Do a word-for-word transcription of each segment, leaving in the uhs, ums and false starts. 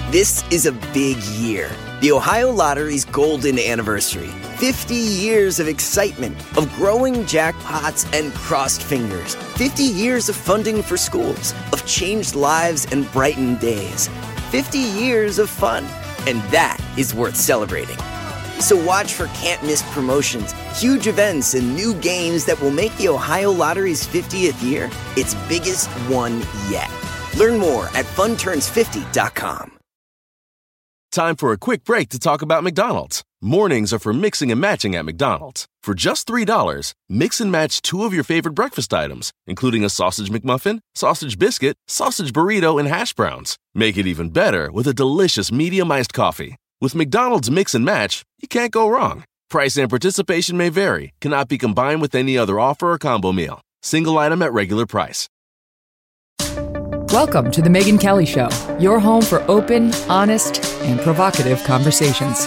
This is a big year. The Ohio Lottery's golden anniversary. fifty years of excitement, of growing jackpots and crossed fingers. fifty years of funding for schools, of changed lives and brightened days. fifty years of fun. And that is worth celebrating. So watch for can't-miss promotions, huge events, and new games that will make the Ohio Lottery's fiftieth year its biggest one yet. Learn more at fun turns fifty dot com. Time for a quick break to talk about McDonald's. Mornings are for mixing and matching at McDonald's. For just three dollars, mix and match two of your favorite breakfast items, including a sausage McMuffin, sausage biscuit, sausage burrito, and hash browns. Make it even better with a delicious medium iced coffee. With McDonald's Mix and Match, you can't go wrong. Price and participation may vary, cannot be combined with any other offer or combo meal. Single item at regular price. Welcome to The Megyn Kelly Show, your home for open, honest, and provocative conversations.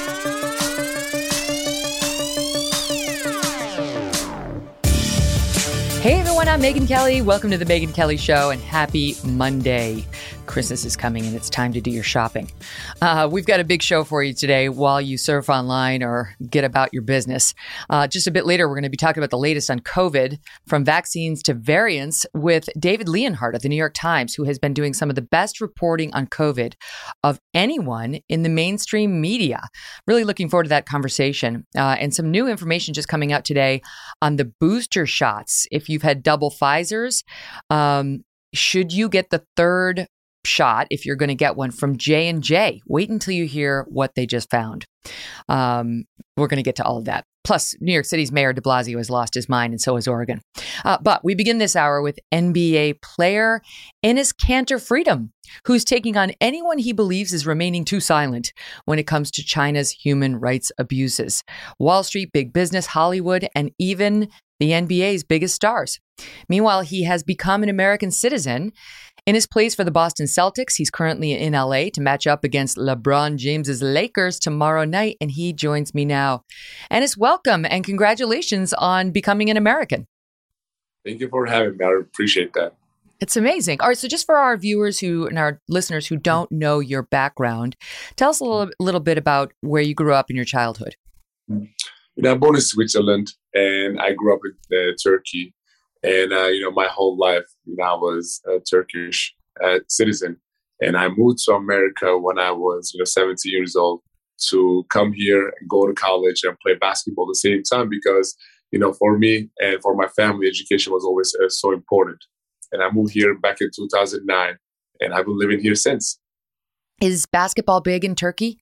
Hey everyone, I'm Megyn Kelly. Welcome to The Megyn Kelly Show and happy Monday. Christmas is coming and it's time to do your shopping. Uh, we've got a big show for you today while you surf online or get about your business. Uh, just a bit later, we're going to be talking about the latest on COVID, from vaccines to variants, with David Leonhardt of the New York Times, who has been doing some of the best reporting on COVID of anyone in the mainstream media. Really looking forward to that conversation. Uh, and some new information just coming out today on the booster shots. If you've had double Pfizers, um, should you get the third shot if you're going to get one from J and J? Wait until you hear what they just found. Um, we're going to get to all of that. Plus, New York City's Mayor de Blasio has lost his mind, and so has Oregon. Uh, but we begin this hour with N B A player Enes Kanter Freedom, who's taking on anyone he believes is remaining too silent when it comes to China's human rights abuses. Wall Street, big business, Hollywood, and even the N B A's biggest stars. Meanwhile, he has become an American citizen. Enes plays for the Boston Celtics. He's currently in L A to match up against LeBron James's Lakers tomorrow night, and he joins me now. Enes, welcome and congratulations on becoming an American. Thank you for having me. I appreciate that. It's amazing. All right, so just for our viewers who and our listeners who don't know your background, tell us a little, little bit about where you grew up in your childhood. You know, I'm born in Switzerland, and I grew up in uh, Turkey. And, uh, you know, my whole life, you know, I was a Turkish uh, citizen. And I moved to America when I was, you know, seventeen years old to come here and go to college and play basketball at the same time because, you know, for me and for my family, education was always uh, so important. And I moved here back in two thousand nine, and I've been living here since. Is basketball big in Turkey?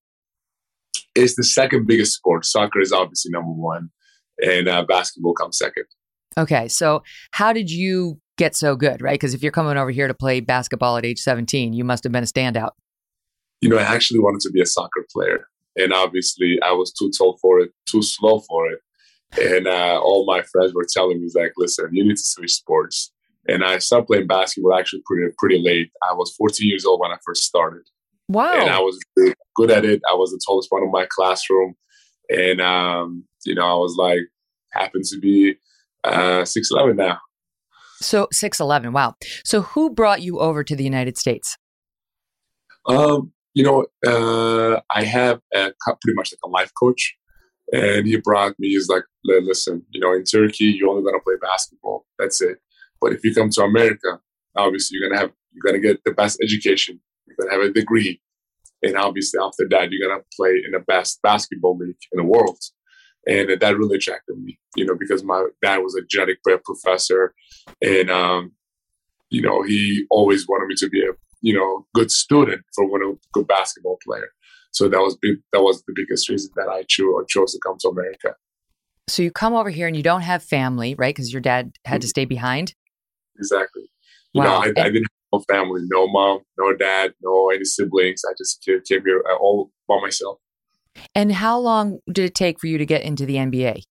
It's the second biggest sport. Soccer is obviously number one, and uh, basketball comes second. Okay, so how did you get so good, right? Because if you're coming over here to play basketball at age seventeen, you must have been a standout. You know, I actually wanted to be a soccer player. And obviously, I was too tall for it, too slow for it. And uh, all my friends were telling me, like, listen, you need to switch sports. And I started playing basketball actually pretty pretty late. I was fourteen years old when I first started. Wow. And I was really good at it. I was the tallest one in my classroom. And, um, you know, I was like, happened to be Uh, six eleven now. So six eleven, wow. So who brought you over to the United States? Um, you know, uh, I have a, pretty much like a life coach, and he brought me. He's like, listen, you know, in Turkey, you're only gonna play basketball. That's it. But if you come to America, obviously you're gonna have you're gonna get the best education. You're gonna have a degree, and obviously after that, you're gonna play in the best basketball league in the world. And that really attracted me, you know, because my dad was a genetic professor, and um, you know, he always wanted me to be a, you know, good student for one a good basketball player. So that was big, that was the biggest reason that I chose or chose to come to America. So you come over here and you don't have family, right? Because your dad had to stay behind. Exactly. You Wow. know, I, I didn't have no family, no mom, no dad, no any siblings. I just came, came here all by myself. And how long did it take for you to get into the N B A?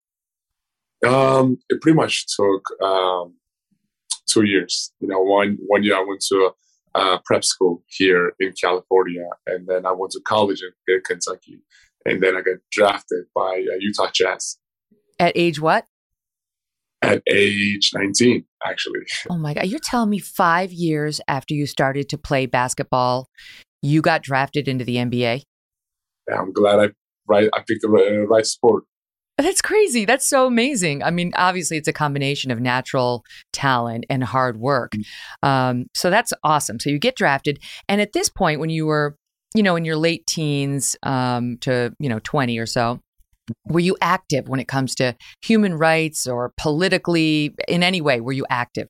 Um, it pretty much took um, two years. You know, one one year I went to uh, prep school here in California, and then I went to college in, in Kentucky, and then I got drafted by uh, Utah Jazz. At age what? At age nineteen, actually. Oh my God. You're telling me five years after you started to play basketball, you got drafted into the N B A. Yeah, I'm glad I right I picked the right, uh, right sport. That's crazy. That's so amazing. I mean, obviously, it's a combination of natural talent and hard work. Um, so that's awesome. So you get drafted. And at this point, when you were, you know, in your late teens um, to, you know, twenty or so, were you active when it comes to human rights or politically in any way? Were you active?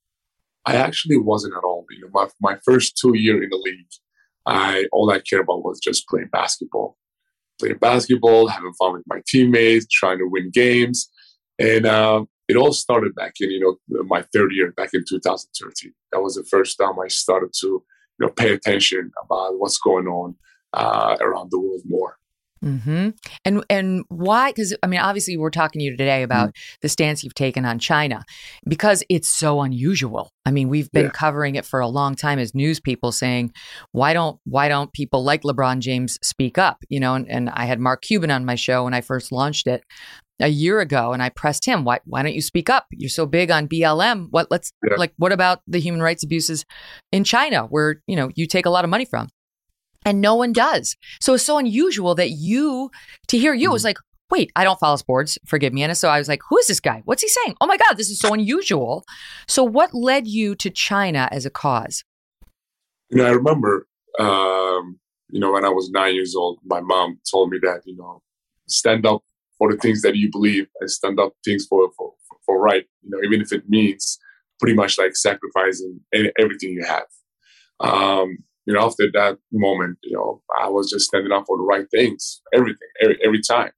I actually wasn't at all. You know, my, my first two years in the league, I all I cared about was just playing basketball. Playing basketball, having fun with my teammates, trying to win games. And um, it all started back in, you know, my third year, back in two thousand thirteen. That was the first time I started to, you know, pay attention about what's going on uh, around the world more. Mm-hmm. And and why? Because, I mean, obviously, we're talking to you today about mm-hmm. the stance you've taken on China because it's so unusual. I mean, we've been yeah. covering it for a long time as news people saying, why don't why don't people like LeBron James speak up? You know, and, and I had Mark Cuban on my show when I first launched it a year ago, and I pressed him, why why don't you speak up? You're so big on B L M. What let's yeah. like what about the human rights abuses in China where, you know, you take a lot of money from? And no one does. So it's so unusual that you, to hear you, mm-hmm. was like, wait, I don't follow sports. Forgive me. And so I was like, who is this guy? What's he saying? Oh my God, this is so unusual. So what led you to China as a cause? You know, I remember, um, you know, when I was nine years old, my mom told me that, you know, stand up for the things that you believe and stand up things for, for, for right, you know, even if it means pretty much like sacrificing everything you have. Um, You know, after that moment, you know, I was just standing up for the right things, everything, every, every time.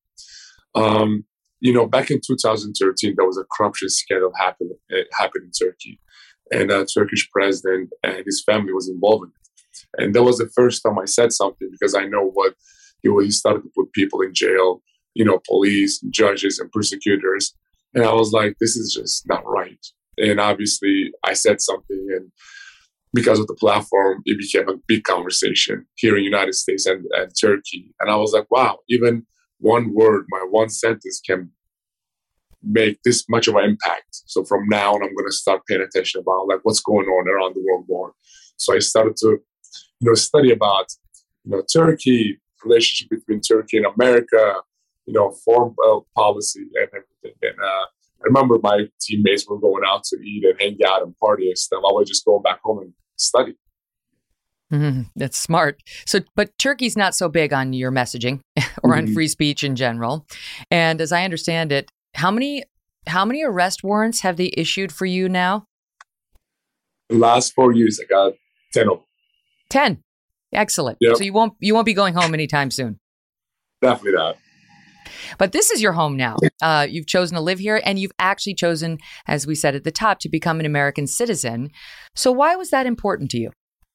Um, you know, back in two thousand thirteen, there was a corruption scandal happened, it happened in Turkey. And a Turkish president and his family was involved in it. And that was the first time I said something because I know what he, he started to put people in jail, you know, police, judges, and prosecutors. And I was like, this is just not right. And obviously, I said something, and because of the platform, it became a big conversation here in the United States and, and Turkey. And I was like, wow, even one word, my one sentence can make this much of an impact. So from now on, I'm going to start paying attention about like what's going on around the world more. So I started to, you know, study about, you know, Turkey, relationship between Turkey and America, you know, foreign uh, policy and everything. And uh, I remember my teammates were going out to eat and hang out and party and stuff. I was just going back home and study. Mm, that's smart. So, but Turkey's not so big on your messaging or mm-hmm. on free speech in general. And as I understand it, how many how many arrest warrants have they issued for you now? The last four years, I got ten of them. Ten. Excellent. Yep. So you won't you won't be going home anytime soon. Definitely not. But this is your home now. Uh, you've chosen to live here, and you've actually chosen, as we said at the top, to become an American citizen. So why was that important to you?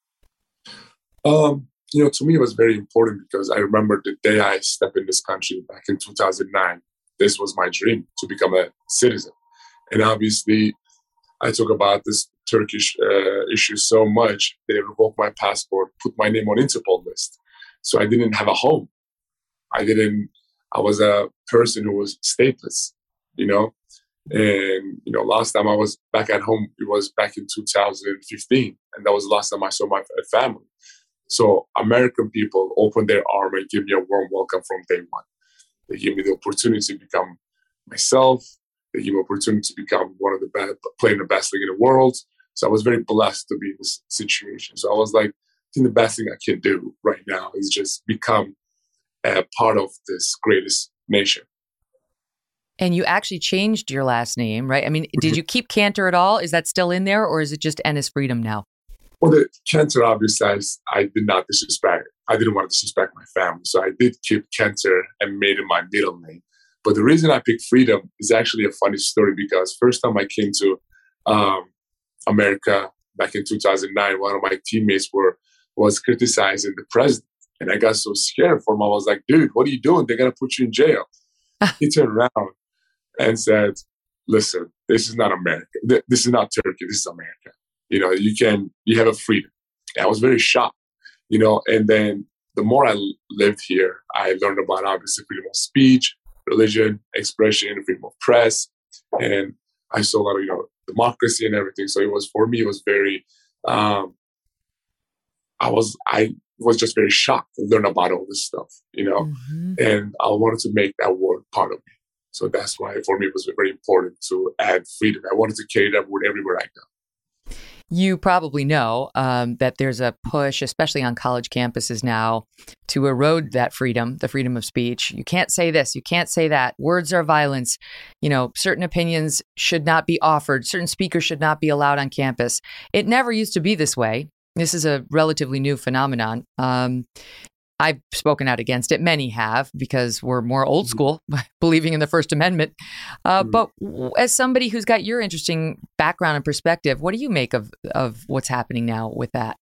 Um, you know, to me, it was very important because I remember the day I stepped in this country back in two thousand nine. This was my dream, to become a citizen. And obviously, I talk about this Turkish uh, issue so much. They revoked my passport, put my name on Interpol list. So I didn't have a home. I didn't, I was a person who was stateless, you know. And, you know, last time I was back at home, it was back in two thousand fifteen. And that was the last time I saw my family. So American people opened their arm and gave me a warm welcome from day one. They gave me the opportunity to become myself. They gave me the opportunity to become one of the best, playing the best league in the world. So I was very blessed to be in this situation. So I was like, I think the best thing I can do right now is just become a part of this greatest nation. And you actually changed your last name, right? I mean, did you keep Cantor at all? Is that still in there, or is it just Enes Freedom now? Well, the Cantor, obviously, I, I did not disrespect. I didn't want to disrespect my family. So I did keep Cantor and made it my middle name. But the reason I picked Freedom is actually a funny story because first time I came to um, America back in two thousand nine, one of my teammates were was criticizing the president. And I got so scared for him. I was like, dude, what are you doing? They're going to put you in jail. He turned around and said, listen, this is not America. This is not Turkey. This is America. You know, you can, you have a freedom. And I was very shocked, you know, and then the more I lived here, I learned about obviously freedom of speech, religion, expression, freedom of press. And I saw a lot of, you know, democracy and everything. So it was, for me, it was very, um, I was, I was just very shocked to learn about all this stuff, you know, Mm-hmm. and I wanted to make that word part of me. So that's why for me it was very important to add freedom. I wanted to carry that word everywhere I go. You probably know um, that there's a push, especially on college campuses now, to erode that freedom, the freedom of speech. You can't say this, you can't say that. Words are violence. You know, certain opinions should not be offered. Certain speakers should not be allowed on campus. It never used to be this way. This is a relatively new phenomenon. Um, I've spoken out against it. Many have, because we're more old school, believing in the First Amendment. Uh, mm-hmm. But w- as somebody who's got your interesting background and perspective, what do you make of of what's happening now with that?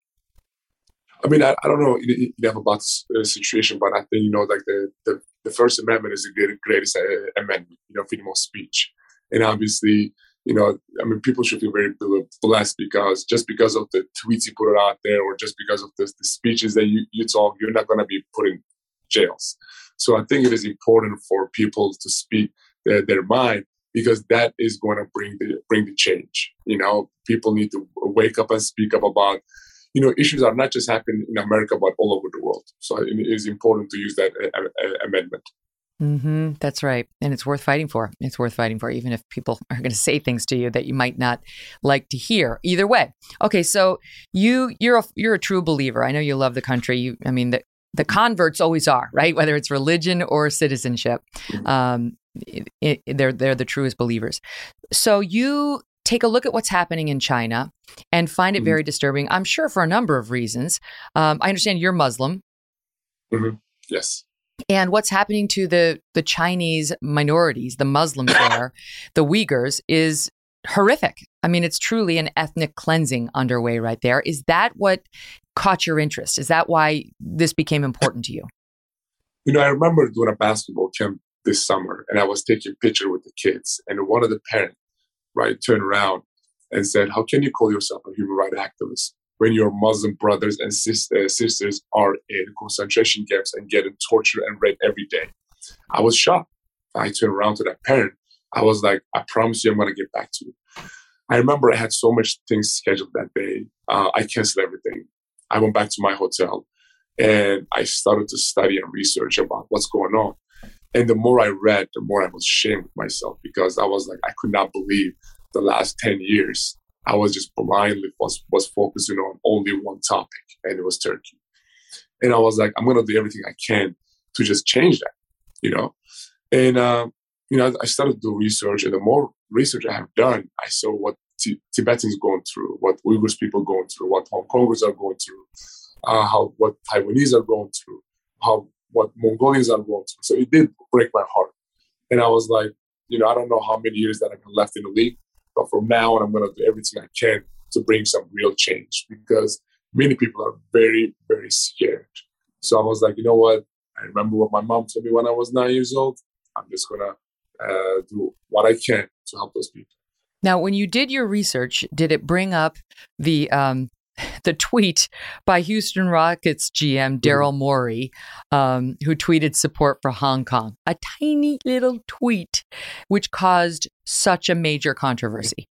I mean, I, I don't know enough about the situation, but I think, you know, like the, the, the First Amendment is the greatest uh, amendment, you know, freedom of speech. And obviously, you know, I mean, people should feel very blessed because just because of the tweets you put out there or just because of the, the speeches that you, you talk, you're not going to be put in jails. So I think it is important for people to speak their, their mind because that is going to bring the bring the change. You know, people need to wake up and speak up about, you know, issues are not just happening in America, but all over the world. So it is important to use that uh, uh, amendment. Mm-hmm. That's right. And it's worth fighting for. It's worth fighting for, even if people are going to say things to you that you might not like to hear. Either way. Okay, so you you're a, you're a true believer. I know you love the country. You, I mean, the the converts always are, right? Whether it's religion or citizenship, um, it, it, they're they're the truest believers. So you take a look at what's happening in China and find it very disturbing. I'm sure for a number of reasons. Um, I understand you're Muslim. Mm-hmm. Yes. And what's happening to the, the Chinese minorities, the Muslims there, the Uyghurs, is horrific. I mean, it's truly an ethnic cleansing underway right there. Is that what caught your interest? Is that why this became important to you? You know, I remember doing a basketball camp this summer, and I was taking a picture with the kids, and one of the parents, right, turned around and said, "How can you call yourself a human rights activist when your Muslim brothers and sis- uh, sisters are in concentration camps and getting tortured and raped every day?" I was shocked. I turned around to that parent. I was like, "I promise you I'm going to get back to you." I remember I had so much things scheduled that day. Uh, I canceled everything. I went back to my hotel and I started to study and research about what's going on. And the more I read, the more I was ashamed of myself because I was like, I could not believe the last ten years I was just blindly was, was focusing on only one topic, and it was Turkey. And I was like, I'm going to do everything I can to just change that, you know? And, uh, you know, I started to do research, and the more research I have done, I saw what T- Tibetans going through, what Uyghurs people going through, what Hong Kongers are going through, uh, how what Taiwanese are going through, how what Mongolians are going through. So it did break my heart. And I was like, you know, I don't know how many years that I've been left in the league, but from now on, I'm going to do everything I can to bring some real change because many people are very, very scared. So I was like, you know what? I remember what my mom told me when I was nine years old. I'm just going to uh, do what I can to help those people. Now, when you did your research, did it bring up the um, the tweet by Houston Rockets G M Daryl Morey, um, who tweeted support for Hong Kong? A tiny little tweet, which caused such a major controversy.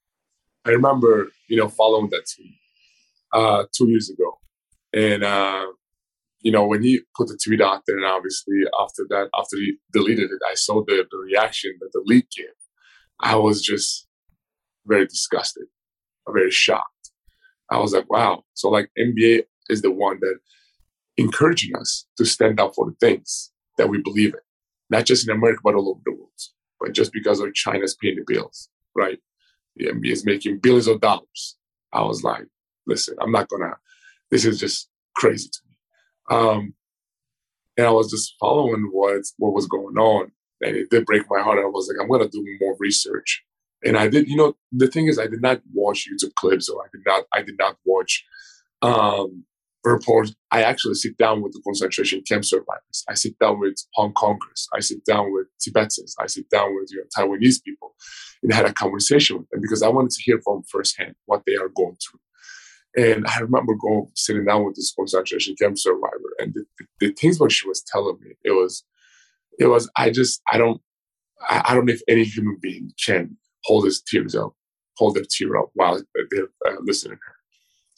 I remember, you know, following that tweet uh, two years ago. And, uh, you know, when he put the tweet out there, and obviously after that, after he deleted it, I saw the, the reaction that the league gave. I was just very disgusted, very shocked. I was like, wow. So like N B A is the one that encouraging us to stand up for the things that we believe in, not just in America, but all over the world. But just because of China's paying the bills, right? The N B A is making billions of dollars. I was like, listen, I'm not gonna, this is just crazy to me. Um, and I was just following what, what was going on. And it did break my heart. I was like, I'm gonna do more research. And I did, you know, the thing is, I did not watch YouTube clips, or I did not, I did not watch um, reports. I actually sit down with the concentration camp survivors. I sit down with Hong Kongers. I sit down with Tibetans. I sit down with, you know, Taiwanese people, and had a conversation with them because I wanted to hear from firsthand what they are going through. And I remember going sitting down with this concentration camp survivor, and the, the, the things what she was telling me, it was, it was, I just, I don't, I, I don't know if any human being can hold his tears up, hold their tear up while they're uh, listening to her.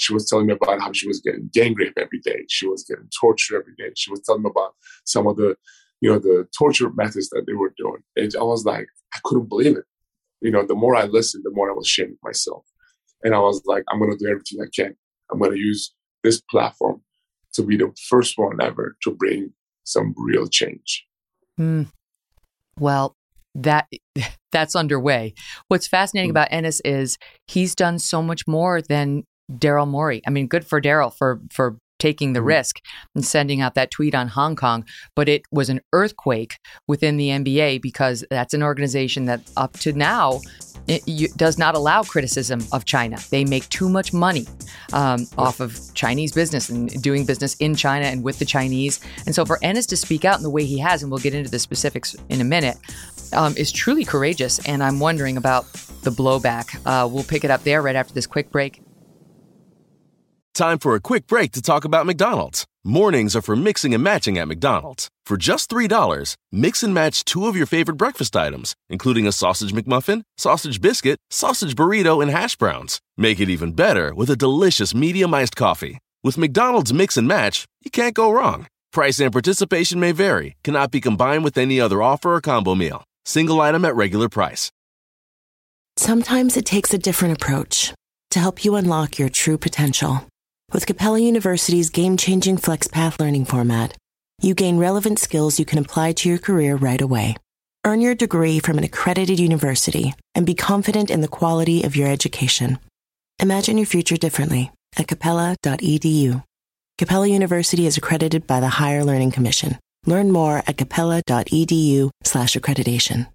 She was telling me about how she was getting gang rape every day. She was getting tortured every day. She was telling me about some of the, you know, the torture methods that they were doing. And I was like, I couldn't believe it. You know, the more I listened, the more I was shaming myself. And I was like, I'm going to do everything I can. I'm going to use this platform to be the first one ever to bring some real change. Mm. Well, that that's underway. What's fascinating mm. about Enis is he's done so much more than Daryl Morey. I mean, good for Daryl for for taking the mm. risk and sending out that tweet on Hong Kong, but it was an earthquake within the N B A because that's an organization that up to now it you, does not allow criticism of China. They make too much money um, off of Chinese business and doing business in China and with the Chinese. And so for Enis to speak out in the way he has, and we'll get into the specifics in a minute, um, is truly courageous. And I'm wondering about the blowback. Uh, we'll pick it up there right after this quick break. Time for a quick break to talk about McDonald's. Mornings are for mixing and matching at McDonald's. For just three dollars, mix and match two of your favorite breakfast items, including a sausage McMuffin, sausage biscuit, sausage burrito, and hash browns. Make it even better with a delicious medium iced coffee. With McDonald's Mix and Match, you can't go wrong. Price and participation may vary, cannot be combined with any other offer or combo meal. Single item at regular price. Sometimes it takes a different approach to help you unlock your true potential. With Capella University's game-changing FlexPath learning format, you gain relevant skills you can apply to your career right away. Earn your degree from an accredited university and be confident in the quality of your education. Imagine your future differently at capella dot e d u. Capella University is accredited by the Higher Learning Commission. Learn more at capella dot e d u slash accreditation.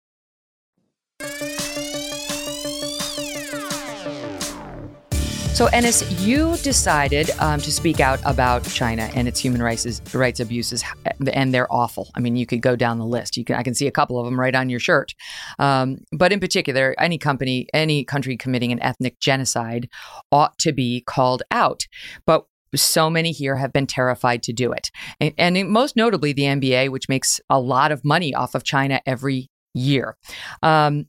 So, Enis, you decided um, to speak out about China and its human rights rights abuses, and they're awful. I mean, you could go down the list. You can, I can see a couple of them right on your shirt. Um, but in particular, any company, any country committing an ethnic genocide ought to be called out. But so many here have been terrified to do it. And, and most notably, the N B A, which makes a lot of money off of China every year. Um,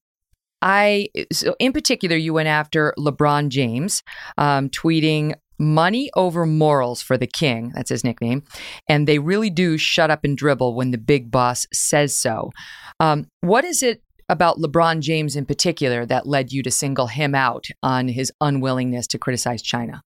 I, so in particular, you went after LeBron James, um, tweeting money over morals for the king. That's his nickname. And they really do shut up and dribble when the big boss says so. Um, what is it about LeBron James in particular that led you to single him out on his unwillingness to criticize China?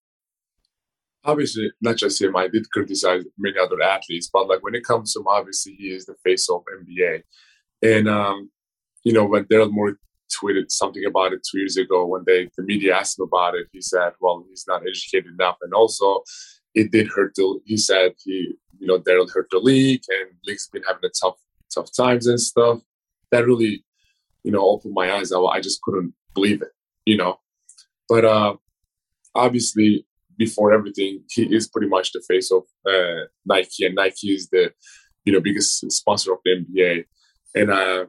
Obviously, not just him. I did criticize many other athletes, but like when it comes to him, obviously he is the face of N B A. And, um, you know, when Daryl Morey tweeted something about it two years ago when they the media asked him about it, he said, well, he's not educated enough. And also it did hurt the, he said he, you know, Daryl hurt the league and league's been having a tough, tough times and stuff. That really, you know, opened my eyes. I, I just couldn't believe it, you know. But uh, obviously, before everything, he is pretty much the face of uh, Nike, and Nike is the, you know, biggest sponsor of the N B A. And uh,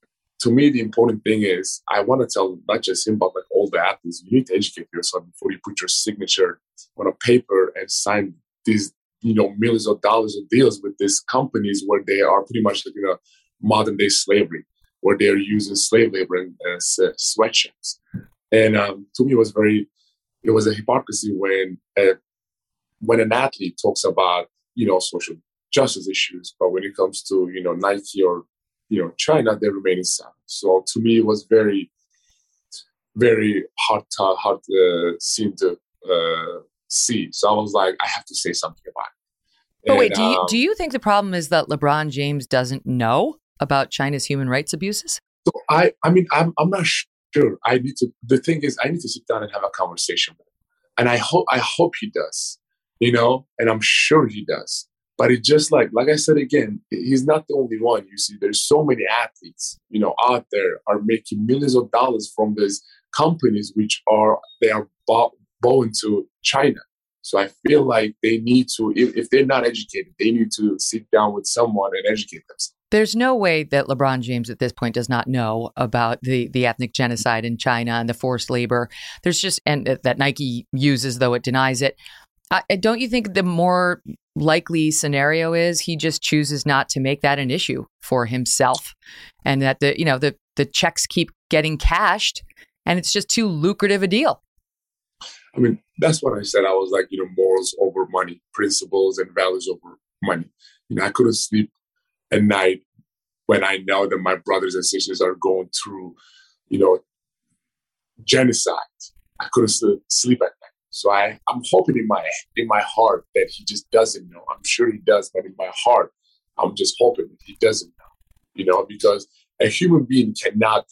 to me, the important thing is I want to tell not just him, but like all the athletes, you need to educate yourself before you put your signature on a paper and sign these, you know, millions of dollars of deals with these companies where they are pretty much like, you know, modern day slavery, where they are using slave labor and uh, sweatshops. And um, to me, it was very, it was a hypocrisy when uh, when an athlete talks about, you know, social justice issues, but when it comes to, you know, Nike or, you know, China, they remain silent. So to me, it was very, very hard to, hard to seem to uh, see. So I was like, I have to say something about it. But and, wait, do you um, do you think the problem is that LeBron James doesn't know about China's human rights abuses? So I, I mean, I'm, I'm not sure. I need to. The thing is, I need to sit down and have a conversation with him, and I hope, I hope he does. You know, and I'm sure he does. But it's just like, like I said again, he's not the only one. You see, there's so many athletes, you know, out there are making millions of dollars from these companies, which are they are bow, bowing to China. So I feel like they need to, if, if they're not educated, they need to sit down with someone and educate themselves. There's no way that LeBron James at this point does not know about the, the ethnic genocide in China and the forced labor. There's just, and that Nike uses, though it denies it. Uh, don't you think the more likely scenario is he just chooses not to make that an issue for himself, and that the, you know, the, the checks keep getting cashed and it's just too lucrative a deal? I mean, that's what I said. I was like, you know, morals over money, principles and values over money. You know, I couldn't sleep at night when I know that my brothers and sisters are going through, you know, genocide. I couldn't sleep at night. So I, I'm hoping in my in my heart that he just doesn't know. I'm sure he does, but in my heart, I'm just hoping that he doesn't know. You know, because a human being cannot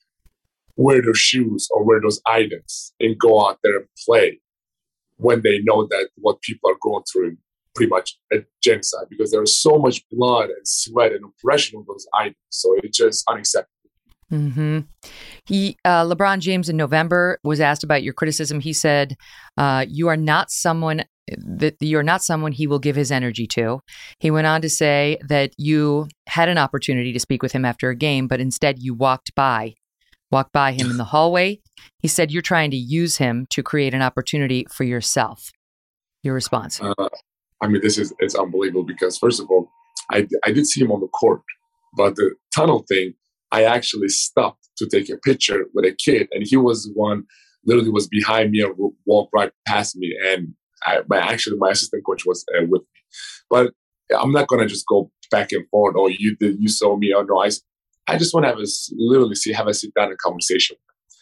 wear those shoes or wear those items and go out there and play when they know that what people are going through pretty much a genocide, because there is so much blood and sweat and oppression on those items. So it's just unacceptable. Mm-hmm. He, uh, LeBron James in November was asked about your criticism. He said, uh, you are not someone that you're not someone he will give his energy to. He went on to say that you had an opportunity to speak with him after a game, but instead you walked by, walked by him in the hallway. He said you're trying to use him to create an opportunity for yourself. Your response? Uh, I mean, this is it's unbelievable because, first of all, I, I did see him on the court, but the tunnel thing, I actually stopped to take a picture with a kid, and he was the one literally was behind me and walked right past me. And I, my actually my assistant coach was uh, with me, but I'm not gonna just go back and forth. Oh, you did, you saw me. Oh no, I, I just want to have a literally see have a sit down and conversation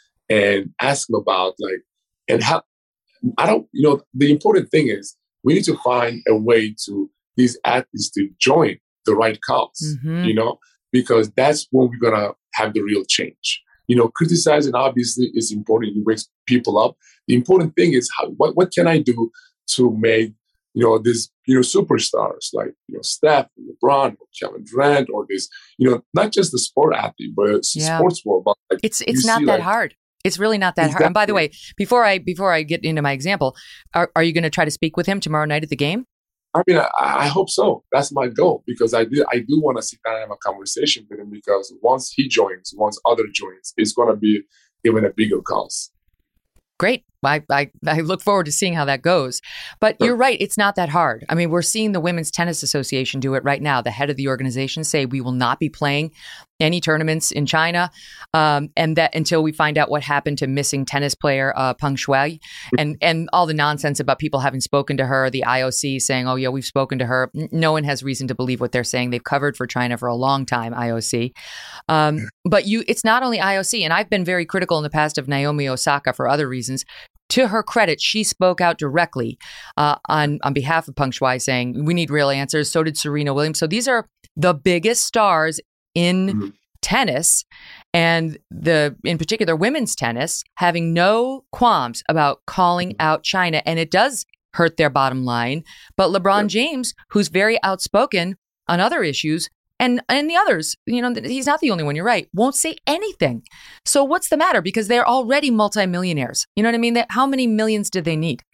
and ask him about like and how I don't you know the important thing is we need to find a way to these athletes to join the right cause. Mm-hmm. You know. Because that's when we're going to have the real change. You know, criticizing obviously is important. It wakes people up. The important thing is how, what, what can I do to make, you know, these, you know, superstars like, you know, Steph, LeBron, or Kevin Durant, or this, you know, not just the sport athlete, but yeah. sports world. But like, it's it's not that like, hard. It's really not that exactly. hard. And by the way, before I before I get into my example, are, are you going to try to speak with him tomorrow night at the game? I mean, I, I hope so. That's my goal because I do I do want to sit down and have a conversation with him because once he joins, once other joins, it's going to be even a bigger cause. Great. I, I, I look forward to seeing how that goes. But sure. You're right. It's not that hard. I mean, we're seeing the Women's Tennis Association do it right now. The head of the organization say we will not be playing any tournaments in China um, and that until we find out what happened to missing tennis player uh, Peng Shuai and, and all the nonsense about people having spoken to her, the I O C saying, oh, yeah, we've spoken to her. No one has reason to believe what they're saying. They've covered for China for a long time, I O C. Um, but you, it's not only I O C. And I've been very critical in the past of Naomi Osaka for other reasons. To her credit, she spoke out directly uh, on, on behalf of Peng Shuai saying, we need real answers. So did Serena Williams. So these are the biggest stars in mm-hmm. tennis and the in particular women's tennis having no qualms about calling out China. And it does hurt their bottom line. But LeBron James, who's very outspoken on other issues, And and the others, you know, he's not the only one, you're right, won't say anything. So what's the matter? Because they're already multimillionaires. You know what I mean? That, how many millions do they need?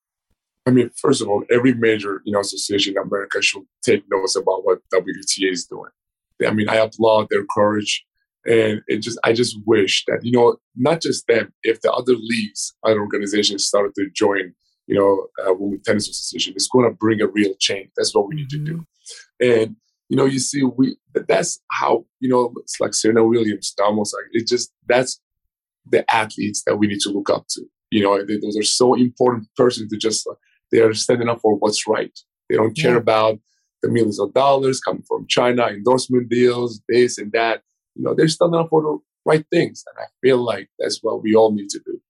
I mean, first of all, every major, you know, association in America should take notice about what W T A is doing. I mean, I applaud their courage. And it just, I just wish that, you know, not just them, if the other leagues, other organizations started to join, you know, uh, Women's Tennis Association, it's going to bring a real change. That's what we need mm-hmm. to do. And you know, you see, we that's how, you know, it's like Serena Williams, almost like it just, that's the athletes that we need to look up to. You know, they, those are so important persons to just, they are standing up for what's right. They don't care yeah. about the millions of dollars coming from China, endorsement deals, this and that. You know, they're standing up for the right things. And I feel like that's what we all need to do.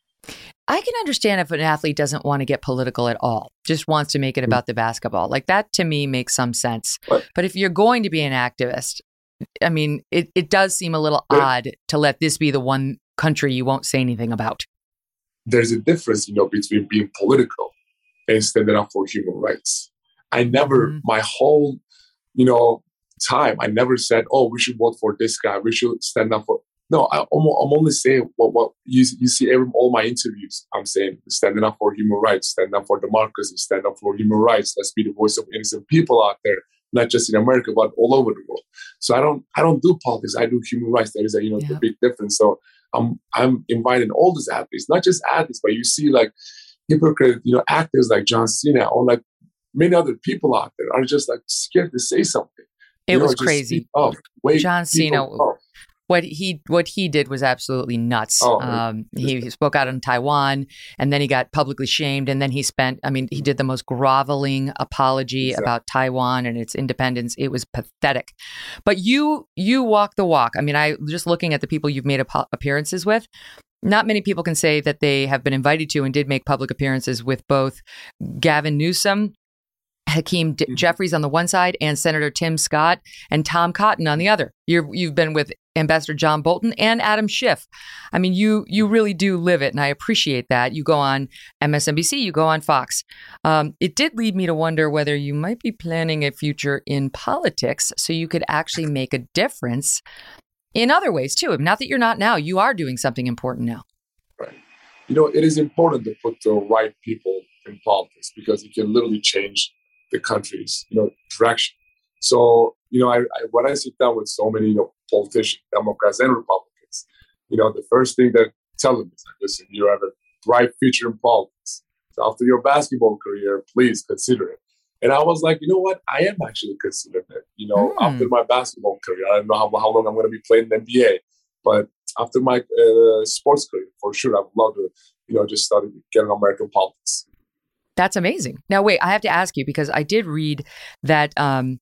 I can understand if an athlete doesn't want to get political at all, just wants to make it about the basketball. Like that to me makes some sense. But, but if you're going to be an activist, I mean, it, it does seem a little but, odd to let this be the one country you won't say anything about. There's a difference, you know, between being political and standing up for human rights. I never, mm-hmm. my whole, you know, time, I never said, oh, we should vote for this guy. We should stand up for... No, I, I'm only saying what what you you see every all my interviews. I'm saying standing up for human rights, stand up for democracy, stand up for human rights. Let's be the voice of innocent people out there, not just in America but all over the world. So I don't I don't do politics. I do human rights. There is a you know yeah. the big difference. So I'm I'm inviting all these athletes, not just athletes, but you see like hypocrite you know actors like John Cena or like many other people out there are just like scared to say something. It you was know, crazy. Up, John Cena. Up. What he what he did was absolutely nuts. Oh, um, he, he spoke out on Taiwan, and then he got publicly shamed, and then he spent, I mean, he did the most groveling apology exactly. about Taiwan and its independence. It was pathetic. But you you walk the walk. I mean, I just looking at the people you've made ap- appearances with, not many people can say that they have been invited to and did make public appearances with both Gavin Newsom, Hakeem D- Jeffries on the one side, and Senator Tim Scott and Tom Cotton on the other. You're, you've been with Ambassador John Bolton and Adam Schiff. I mean, you you really do live it, and I appreciate that. You go on M S N B C, you go on Fox. Um, it did lead me to wonder whether you might be planning a future in politics so you could actually make a difference in other ways, too. Not that you're not now. You are doing something important now. Right. You know, it is important to put the right people in politics because it can literally change the country's, you know, direction. So, you know, I, I when I sit down with so many, you know, politicians, Democrats and Republicans, you know, the first thing that tell them is like, listen, you have a bright future in politics. So after your basketball career, please consider it. And I was like, you know what? I am actually considering it. You know, mm. after my basketball career, I don't know how, how long I'm going to be playing in the N B A, but after my uh, sports career, for sure, I would love to, you know, just start getting American politics. That's amazing. Now, wait, I have to ask you because I did read that um,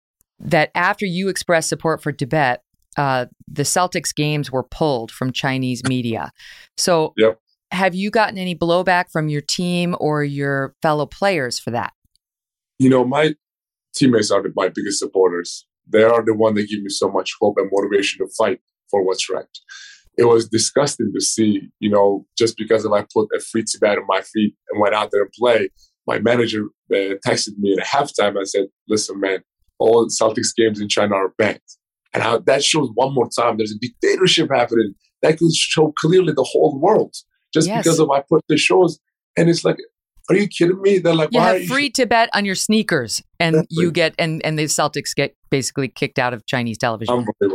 that after you expressed support for Tibet, uh, the Celtics games were pulled from Chinese media. So yep. Have you gotten any blowback from your team or your fellow players for that? You know, my teammates are my biggest supporters. They are the one that give me so much hope and motivation to fight for what's right. It was disgusting to see, you know, just because if I put a free Tibet on my feet and went out there and play, my manager uh, texted me at halftime and said, listen, man, all Celtics games in China are banned. And how, that shows one more time there's a dictatorship happening that could show clearly the whole world just yes. because of I put the shows. And it's like, are you kidding me? They're like, you why have are you free Tibet on your sneakers and Definitely. you get, and, and the Celtics get basically kicked out of Chinese television. Unbelievable.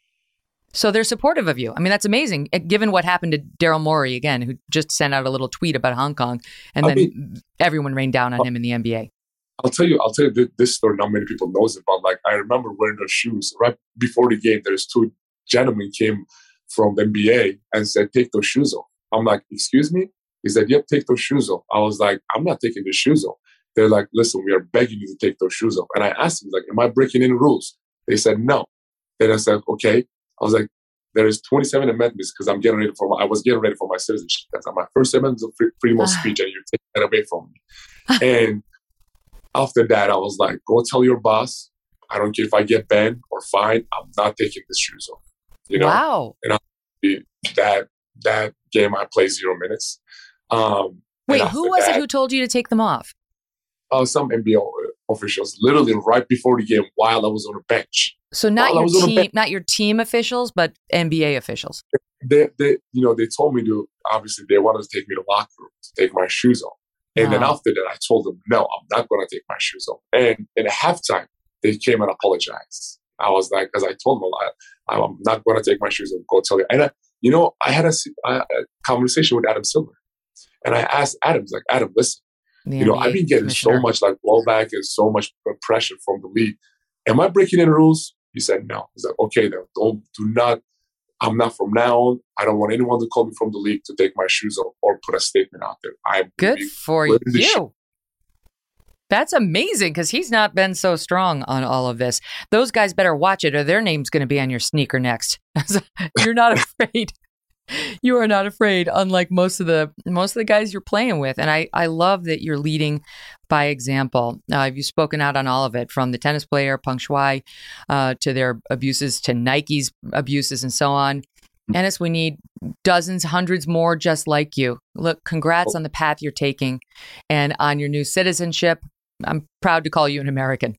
So they're supportive of you. I mean, that's amazing, given what happened to Daryl Morey, again, who just sent out a little tweet about Hong Kong, and I then mean, everyone rained down on uh, him in the N B A. I'll tell you, I'll tell you this story not many people knows about. Like, I remember wearing those shoes. Right before the game, there's two gentlemen came from the N B A and said, take those shoes off. I'm like, excuse me? He said, yep, take those shoes off. I was like, I'm not taking the shoes off. They're like, listen, we are begging you to take those shoes off. And I asked them, like, am I breaking any rules? They said, no. Then I said, okay. I was like, there is twenty-seven amendments because I'm getting ready for my, I was getting ready for my citizenship. That's my first amendment of freedom of speech, and you're taking that away from me. And after that, I was like, go tell your boss. I don't care if I get banned or fined. I'm not taking the shoes off. You know? Wow. And I, that that game, I played zero minutes. Um, Wait, who was that, it who told you to take them off? Uh, some N B A officials, literally right before the game, while I was on the bench. So not your team, not your team officials, but N B A officials. They, they, you know, they told me to. Obviously, they wanted to take me to the locker room to take my shoes off. And wow. then after that, I told them, no, I'm not going to take my shoes off. And in halftime, they came and apologized. I was like, because I told them, I, I'm not going to take my shoes off. Go tell you. And I, you know, I had a, a conversation with Adam Silver, and I asked Adam, like, Adam, listen. The you know, I've been getting so much like blowback and so much pressure from the league. Am I breaking any rules? He said, no. He's like, okay, then don't, do not, I'm not from now on. I don't want anyone to call me from the league to take my shoes off or put a statement out there. I'm good for you. That's amazing because he's not been so strong on all of this. Those guys better watch it or their name's going to be on your sneaker next. You're not afraid. You are not afraid, unlike most of the most of the guys you're playing with. And I, I love that you're leading by example. Uh, you've spoken out on all of it, from the tennis player, Peng Shuai, uh, to their abuses, to Nike's abuses, and so on. Ennis, we need dozens, hundreds more just like you. Look, congrats on the path you're taking and on your new citizenship. I'm proud to call you an American.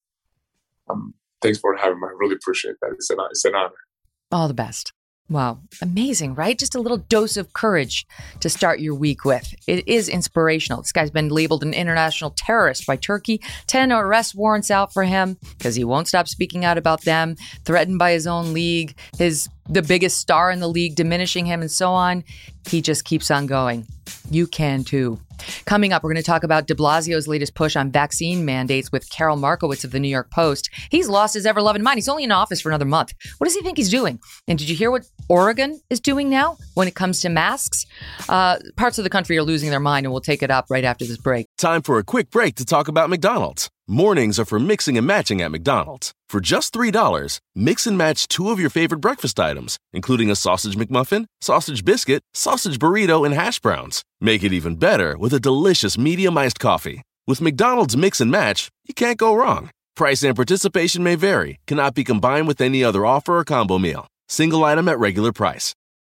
Um, thanks for having me. I really appreciate that. It's an, it's an honor. All the best. Wow. Amazing, right? Just a little dose of courage to start your week with. It is inspirational. This guy's been labeled an international terrorist by Turkey. ten arrest warrants out for him because he won't stop speaking out about them, threatened by his own league, his the biggest star in the league diminishing him, and so on. He just keeps on going. You can too. Coming up, we're going to talk about de Blasio's latest push on vaccine mandates with Carol Markowitz of the New York Post. He's lost his ever-loving mind. He's only in office for another month. What does he think he's doing? And did you hear what Oregon is doing now when it comes to masks? Uh, parts of the country are losing their mind, and we'll take it up right after this break. Time for a quick break to talk about McDonald's. Mornings are for mixing and matching at McDonald's. For just three dollars, mix and match two of your favorite breakfast items, including a sausage McMuffin, sausage biscuit, sausage burrito, and hash browns. Make it even better with a delicious medium iced coffee. With McDonald's Mix and Match, you can't go wrong. Price and participation may vary, cannot be combined with any other offer or combo meal. Single item at regular price.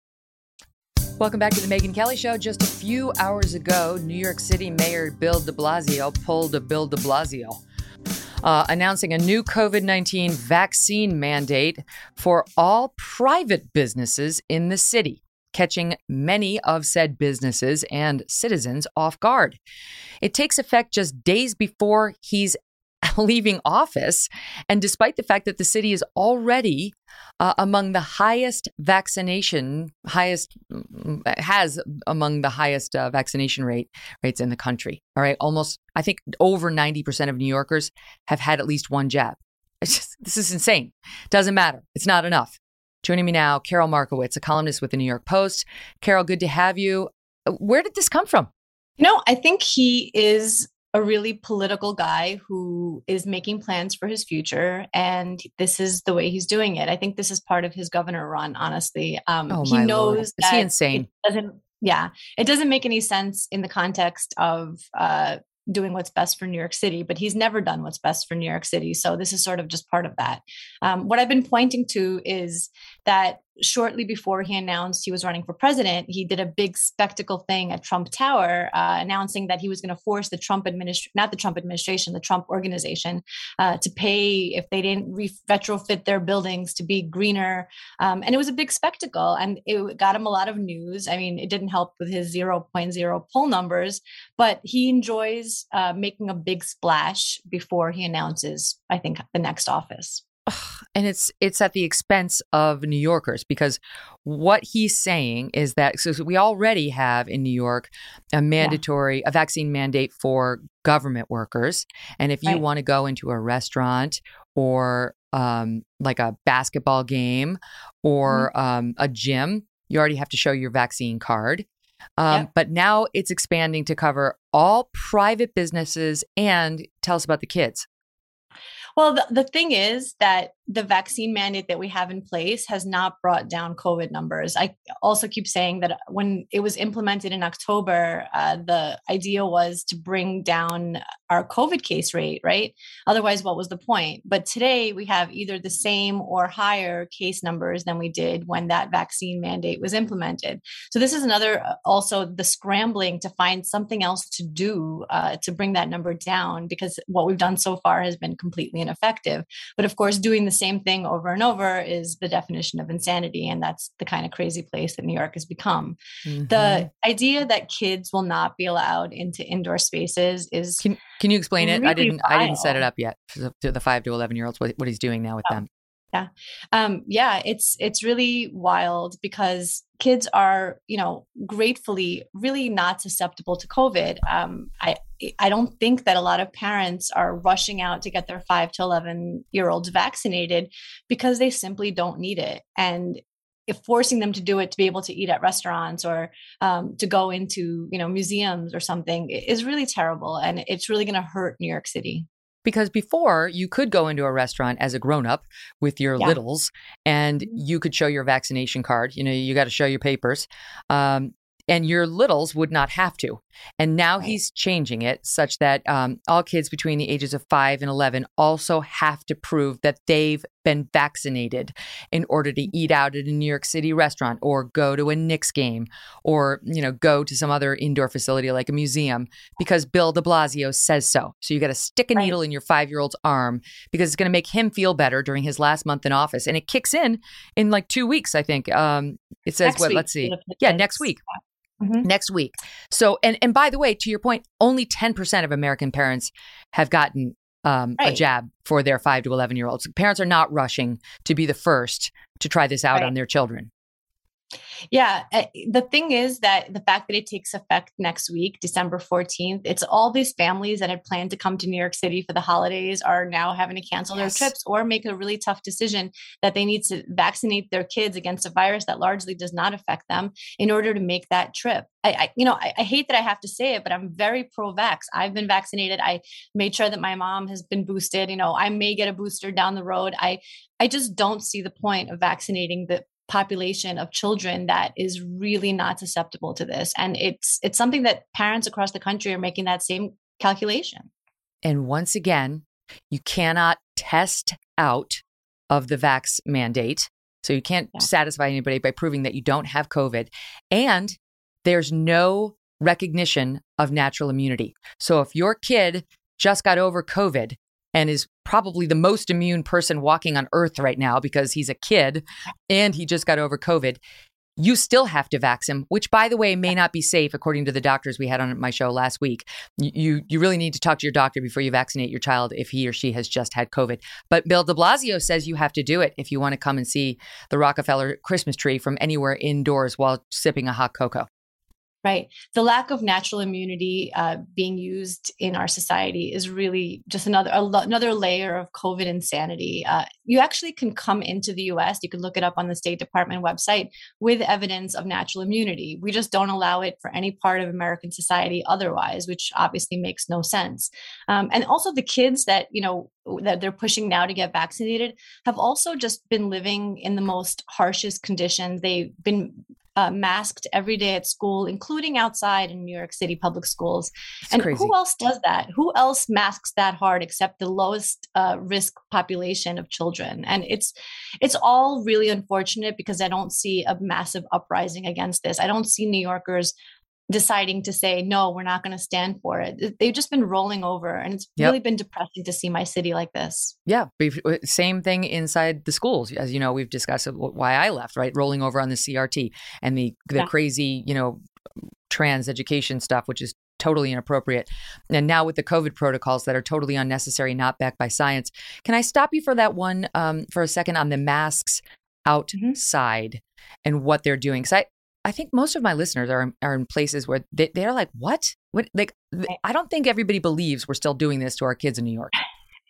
Welcome back to the Megyn Kelly Show. Just a few hours ago, New York City Mayor Bill de Blasio pulled a Bill de Blasio, uh, announcing a new COVID nineteen vaccine mandate for all private businesses in the city, catching many of said businesses and citizens off guard. It takes effect just days before he's leaving office, and despite the fact that the city is already uh, among the highest vaccination, highest has among the highest uh, vaccination rate rates in the country. All right, almost I think over ninety percent of New Yorkers have had at least one jab. It's just, this is insane. Doesn't matter. It's not enough. Joining me now, Carol Markowitz, a columnist with the New York Post. Carol, good to have you. Where did this come from? You know, I think he is a really political guy who is making plans for his future, and this is the way he's doing it. I think this is part of his governor run, honestly. Um, oh, he my knows Lord. Is that he insane? It doesn't, yeah, it doesn't make any sense in the context of uh, doing what's best for New York City, but he's never done what's best for New York City. So this is sort of just part of that. Um, what I've been pointing to is that shortly before he announced he was running for president, he did a big spectacle thing at Trump Tower, uh, announcing that he was going to force the Trump administration, not the Trump administration, the Trump organization, uh, to pay if they didn't re- retrofit their buildings to be greener. Um, and it was a big spectacle, and it got him a lot of news. I mean, it didn't help with his zero point zero poll numbers, but he enjoys uh, making a big splash before he announces, I think, the next office. And it's it's at the expense of New Yorkers, because what he's saying is that so we already have in New York a mandatory, yeah. a vaccine mandate for government workers. And if you right. want to go into a restaurant or um, like a basketball game or mm-hmm. um, a gym, you already have to show your vaccine card. Um, yep. But now it's expanding to cover all private businesses. And tell us about the kids. Well, the, the thing is that the vaccine mandate that we have in place has not brought down COVID numbers. I also keep saying that when it was implemented in October, uh, the idea was to bring down our COVID case rate, right? Otherwise, what was the point? But today we have either the same or higher case numbers than we did when that vaccine mandate was implemented. So this is another, also the scrambling to find something else to do uh, to bring that number down, because what we've done so far has been completely ineffective. But of course, doing the same thing over and over is the definition of insanity. And that's the kind of crazy place that New York has become. Mm-hmm. The idea that kids will not be allowed into indoor spaces is Can, can you explain it? really I didn't vile. I didn't set it up yet to the, the five to eleven year olds, what, what he's doing now with oh. them. Yeah. Um, yeah, it's it's really wild because kids are, you know, gratefully really not susceptible to COVID. Um, I I don't think that a lot of parents are rushing out to get their five to eleven year olds vaccinated because they simply don't need it. And if forcing them to do it to be able to eat at restaurants or um, to go into, you know, museums or something is really terrible. And it's really going to hurt New York City. Because before, you could go into a restaurant as a grown-up with your yeah. littles, and you could show your vaccination card. You know, you got to show your papers. Um, and your littles would not have to. And now right. he's changing it such that um, all kids between the ages of five and eleven also have to prove that they've been vaccinated in order to eat out at a New York City restaurant or go to a Knicks game or, you know, go to some other indoor facility like a museum because Bill de Blasio says so. So you got to stick a right. needle in your five-year-old's arm because it's going to make him feel better during his last month in office. And it kicks in in like two weeks, I think. Um, it says, next what, week. let's see. Yeah, next week. Mm-hmm. Next week. So, and, and by the way, to your point, only ten percent of American parents have gotten um, right. a jab for their five to eleven year olds. Parents are not rushing to be the first to try this out right. on their children. Yeah. uh, The thing is that the fact that it takes effect next week, December fourteenth, it's all these families that had planned to come to New York City for the holidays are now having to cancel Yes. their trips or make a really tough decision that they need to vaccinate their kids against a virus that largely does not affect them in order to make that trip. I, I you know, I, I hate that I have to say it, but I'm very pro-vax. I've been vaccinated. I made sure that my mom has been boosted. You know, I may get a booster down the road. I, I just don't see the point of vaccinating the population of children that is really not susceptible to this. And it's it's something that parents across the country are making that same calculation. And once again, you cannot test out of the vax mandate. So you can't Yeah. satisfy anybody by proving that you don't have COVID. And there's no recognition of natural immunity. So if your kid just got over COVID and is probably the most immune person walking on earth right now because he's a kid and he just got over COVID, you still have to vax him, which, by the way, may not be safe, according to the doctors we had on my show last week. You you really need to talk to your doctor before you vaccinate your child if he or she has just had COVID. But Bill de Blasio says you have to do it if you want to come and see the Rockefeller Christmas tree from anywhere indoors while sipping a hot cocoa. Right. The lack of natural immunity uh, being used in our society is really just another a lo- another layer of COVID insanity. Uh, you actually can come into the U S. You can look it up on the State Department website with evidence of natural immunity. We just don't allow it for any part of American society otherwise, which obviously makes no sense. Um, and also the kids that, you know, that they're pushing now to get vaccinated have also just been living in the most harshest conditions. They've been Uh, masked every day at school, including outside in New York City public schools. It's and crazy. who else does that? Who else masks that hard except the lowest uh, risk population of children? And it's it's all really unfortunate because I don't see a massive uprising against this. I don't see New Yorkers deciding to say, no, we're not going to stand for it. They've just been rolling over. And it's Yep. really been depressing to see my city like this. Yeah. bef- Same thing inside the schools. As you know, we've discussed why I left, right? Rolling over on the C R T and the, the Yeah. crazy, you know, trans education stuff, which is totally inappropriate. And now with the COVID protocols that are totally unnecessary, not backed by science. Can I stop you for that one um, for a second on the masks outside and what they're doing? Because I, I think most of my listeners are are in places where they, they're like, what? What? Like, I don't think everybody believes we're still doing this to our kids in New York.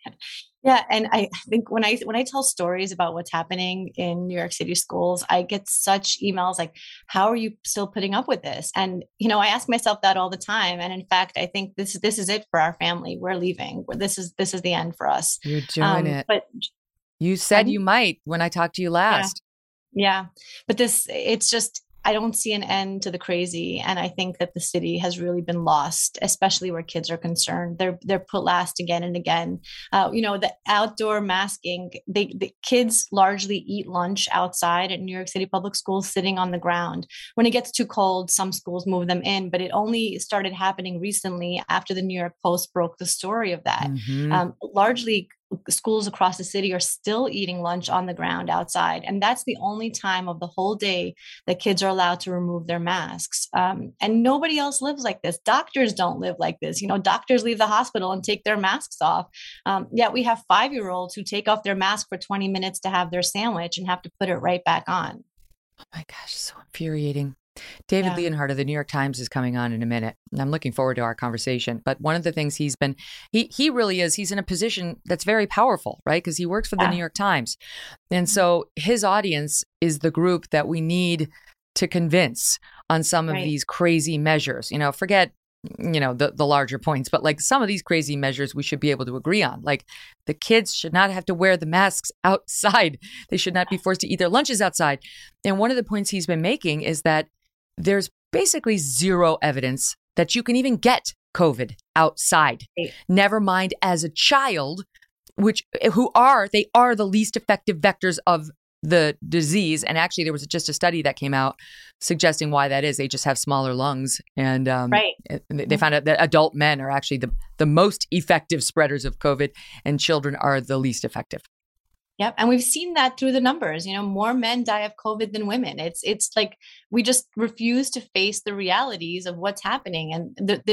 Yeah, and I think when I when I tell stories about what's happening in New York City schools, I get such emails like, "How are you still putting up with this?" And you know, I ask myself that all the time. And in fact, I think this this is it for our family. We're leaving. This is this is the end for us. You're doing Um, it. But You said I'm- you might when I talked to you last. yeah, but this it's just I don't see an end to the crazy, and I think that the city has really been lost, especially where kids are concerned. They're they're put last again and again. Uh, you know, the outdoor masking. They the kids largely eat lunch outside at New York City public schools, sitting on the ground. When it gets too cold, some schools move them in, but it only started happening recently after the New York Post broke the story of that. Mhm. Um, largely schools across the city are still eating lunch on the ground outside. And that's the only time of the whole day that kids are allowed to remove their masks. Um, and nobody else lives like this. Doctors don't live like this. You know, doctors leave the hospital and take their masks off. Um, yet we have five-year-olds who take off their mask for twenty minutes to have their sandwich and have to put it right back on. Oh my gosh, so infuriating. David Yeah. Leonhardt of the New York Times is coming on in a minute. And I'm looking forward to our conversation. But one of the things he's been, he he really is, he's in a position that's very powerful, right? Because he works for the Yeah. New York Times. And so his audience is the group that we need to convince on some of Right. these crazy measures. You know, forget, you know, the, the larger points, but like some of these crazy measures we should be able to agree on. Like the kids should not have to wear the masks outside. They should not be forced to eat their lunches outside. And one of the points he's been making is that there's basically zero evidence that you can even get COVID outside. Right. Never mind as a child, which who are, they are the least effective vectors of the disease. And actually there was just a study that came out suggesting why that is. They just have smaller lungs. And um, Right. they they found out that adult men are actually the, the most effective spreaders of COVID and children are the least effective. Yep. And we've seen that through the numbers. You know, more men die of COVID than women. It's it's like we just refuse to face the realities of what's happening. And th- there's a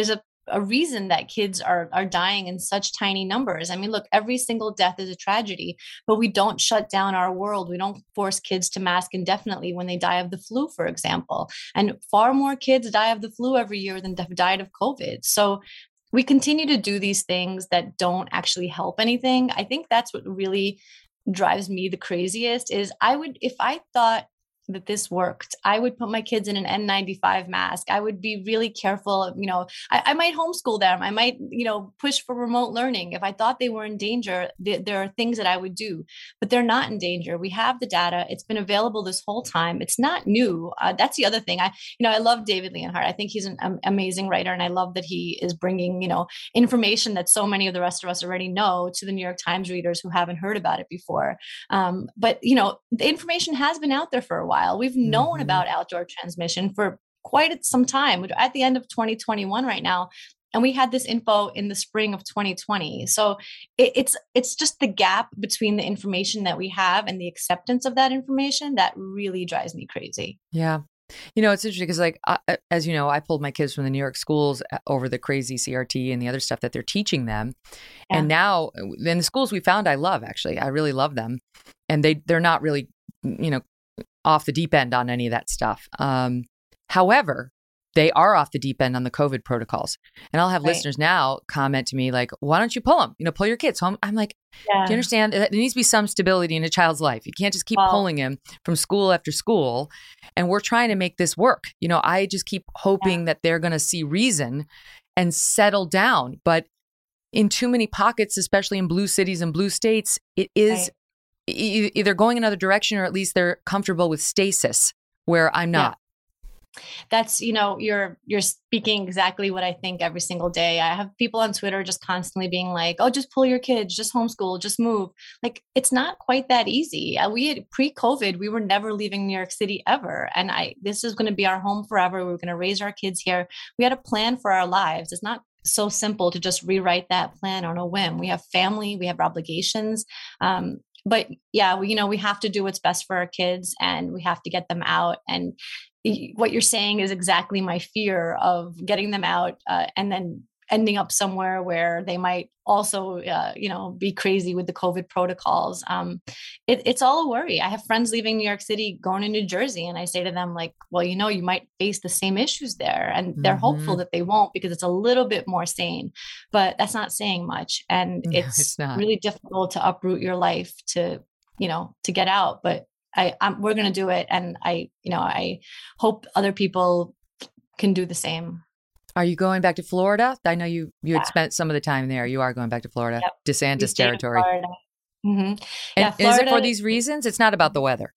a reason that kids are are dying in such tiny numbers. I mean, look, every single death is a tragedy, but we don't shut down our world. We don't force kids to mask indefinitely when they die of the flu, for example. And far more kids die of the flu every year than have died of COVID. So we continue to do these things that don't actually help anything. I think that's what really drives me the craziest is I would, if I thought that this worked, I would put my kids in an N ninety-five mask. I would be really careful. You know, I, I might homeschool them. I might, you know, push for remote learning. If I thought they were in danger, th- there are things that I would do, but they're not in danger. We have the data. It's been available this whole time. It's not new. Uh, that's the other thing. I, you know, I love David Leonhardt. I think he's an um, amazing writer, and I love that he is bringing, you know, information that so many of the rest of us already know to the New York Times readers who haven't heard about it before. Um, but you know, the information has been out there for a while. We've known mm-hmm. about outdoor transmission for quite some time. We're at the end of twenty twenty-one right now, and we had this info in the spring of twenty twenty. So it, it's it's just the gap between the information that we have and the acceptance of that information that really drives me crazy. Yeah. You know, it's interesting because, like, I, as you know, I pulled my kids from the New York schools over the crazy C R T and the other stuff that they're teaching them. Yeah. And now, in the schools we found, I love, actually. I really love them. And they, they're not really, you know, off the deep end on any of that stuff. Um, however, they are off the deep end on the COVID protocols. And I'll have right. listeners now comment to me like, why don't you pull them? You know, pull your kids home. I'm like, yeah. do you understand? There needs to be some stability in a child's life. You can't just keep well, pulling him from school after school. And we're trying to make this work. You know, I just keep hoping yeah. that they're going to see reason and settle down. But in too many pockets, especially in blue cities and blue states, it is right. either going another direction, or at least they're comfortable with stasis, where I'm not. Yeah. That's, you know, you're, you're speaking exactly what I think every single day. I have people on Twitter just constantly being like, oh, just pull your kids, just homeschool, just move. Like, it's not quite that easy. We had pre-COVID, we were never leaving New York City ever. And I, this is going to be our home forever. We're going to raise our kids here. We had a plan for our lives. It's not so simple to just rewrite that plan on a whim. We have family, we have obligations. Um, But yeah, we, you know, we have to do what's best for our kids, and we have to get them out. And what you're saying is exactly my fear of getting them out uh, and then ending up somewhere where they might also, uh, you know, be crazy with the COVID protocols. Um, it, it's all a worry. I have friends leaving New York City, going to New Jersey, and I say to them, like, well, you know, you might face the same issues there. And they're mm-hmm. hopeful that they won't, because it's a little bit more sane, but that's not saying much. And no, it's, it's not. really difficult to uproot your life to, you know, to get out. But I, I'm, we're going to do it. And I, you know, I hope other people can do the same. Are you going back to Florida? I know you you yeah. had spent some of the time there. You are going back to Florida, yep. DeSantis territory. Mm-hmm. And yeah, Florida, is it for these reasons? It's not about the weather.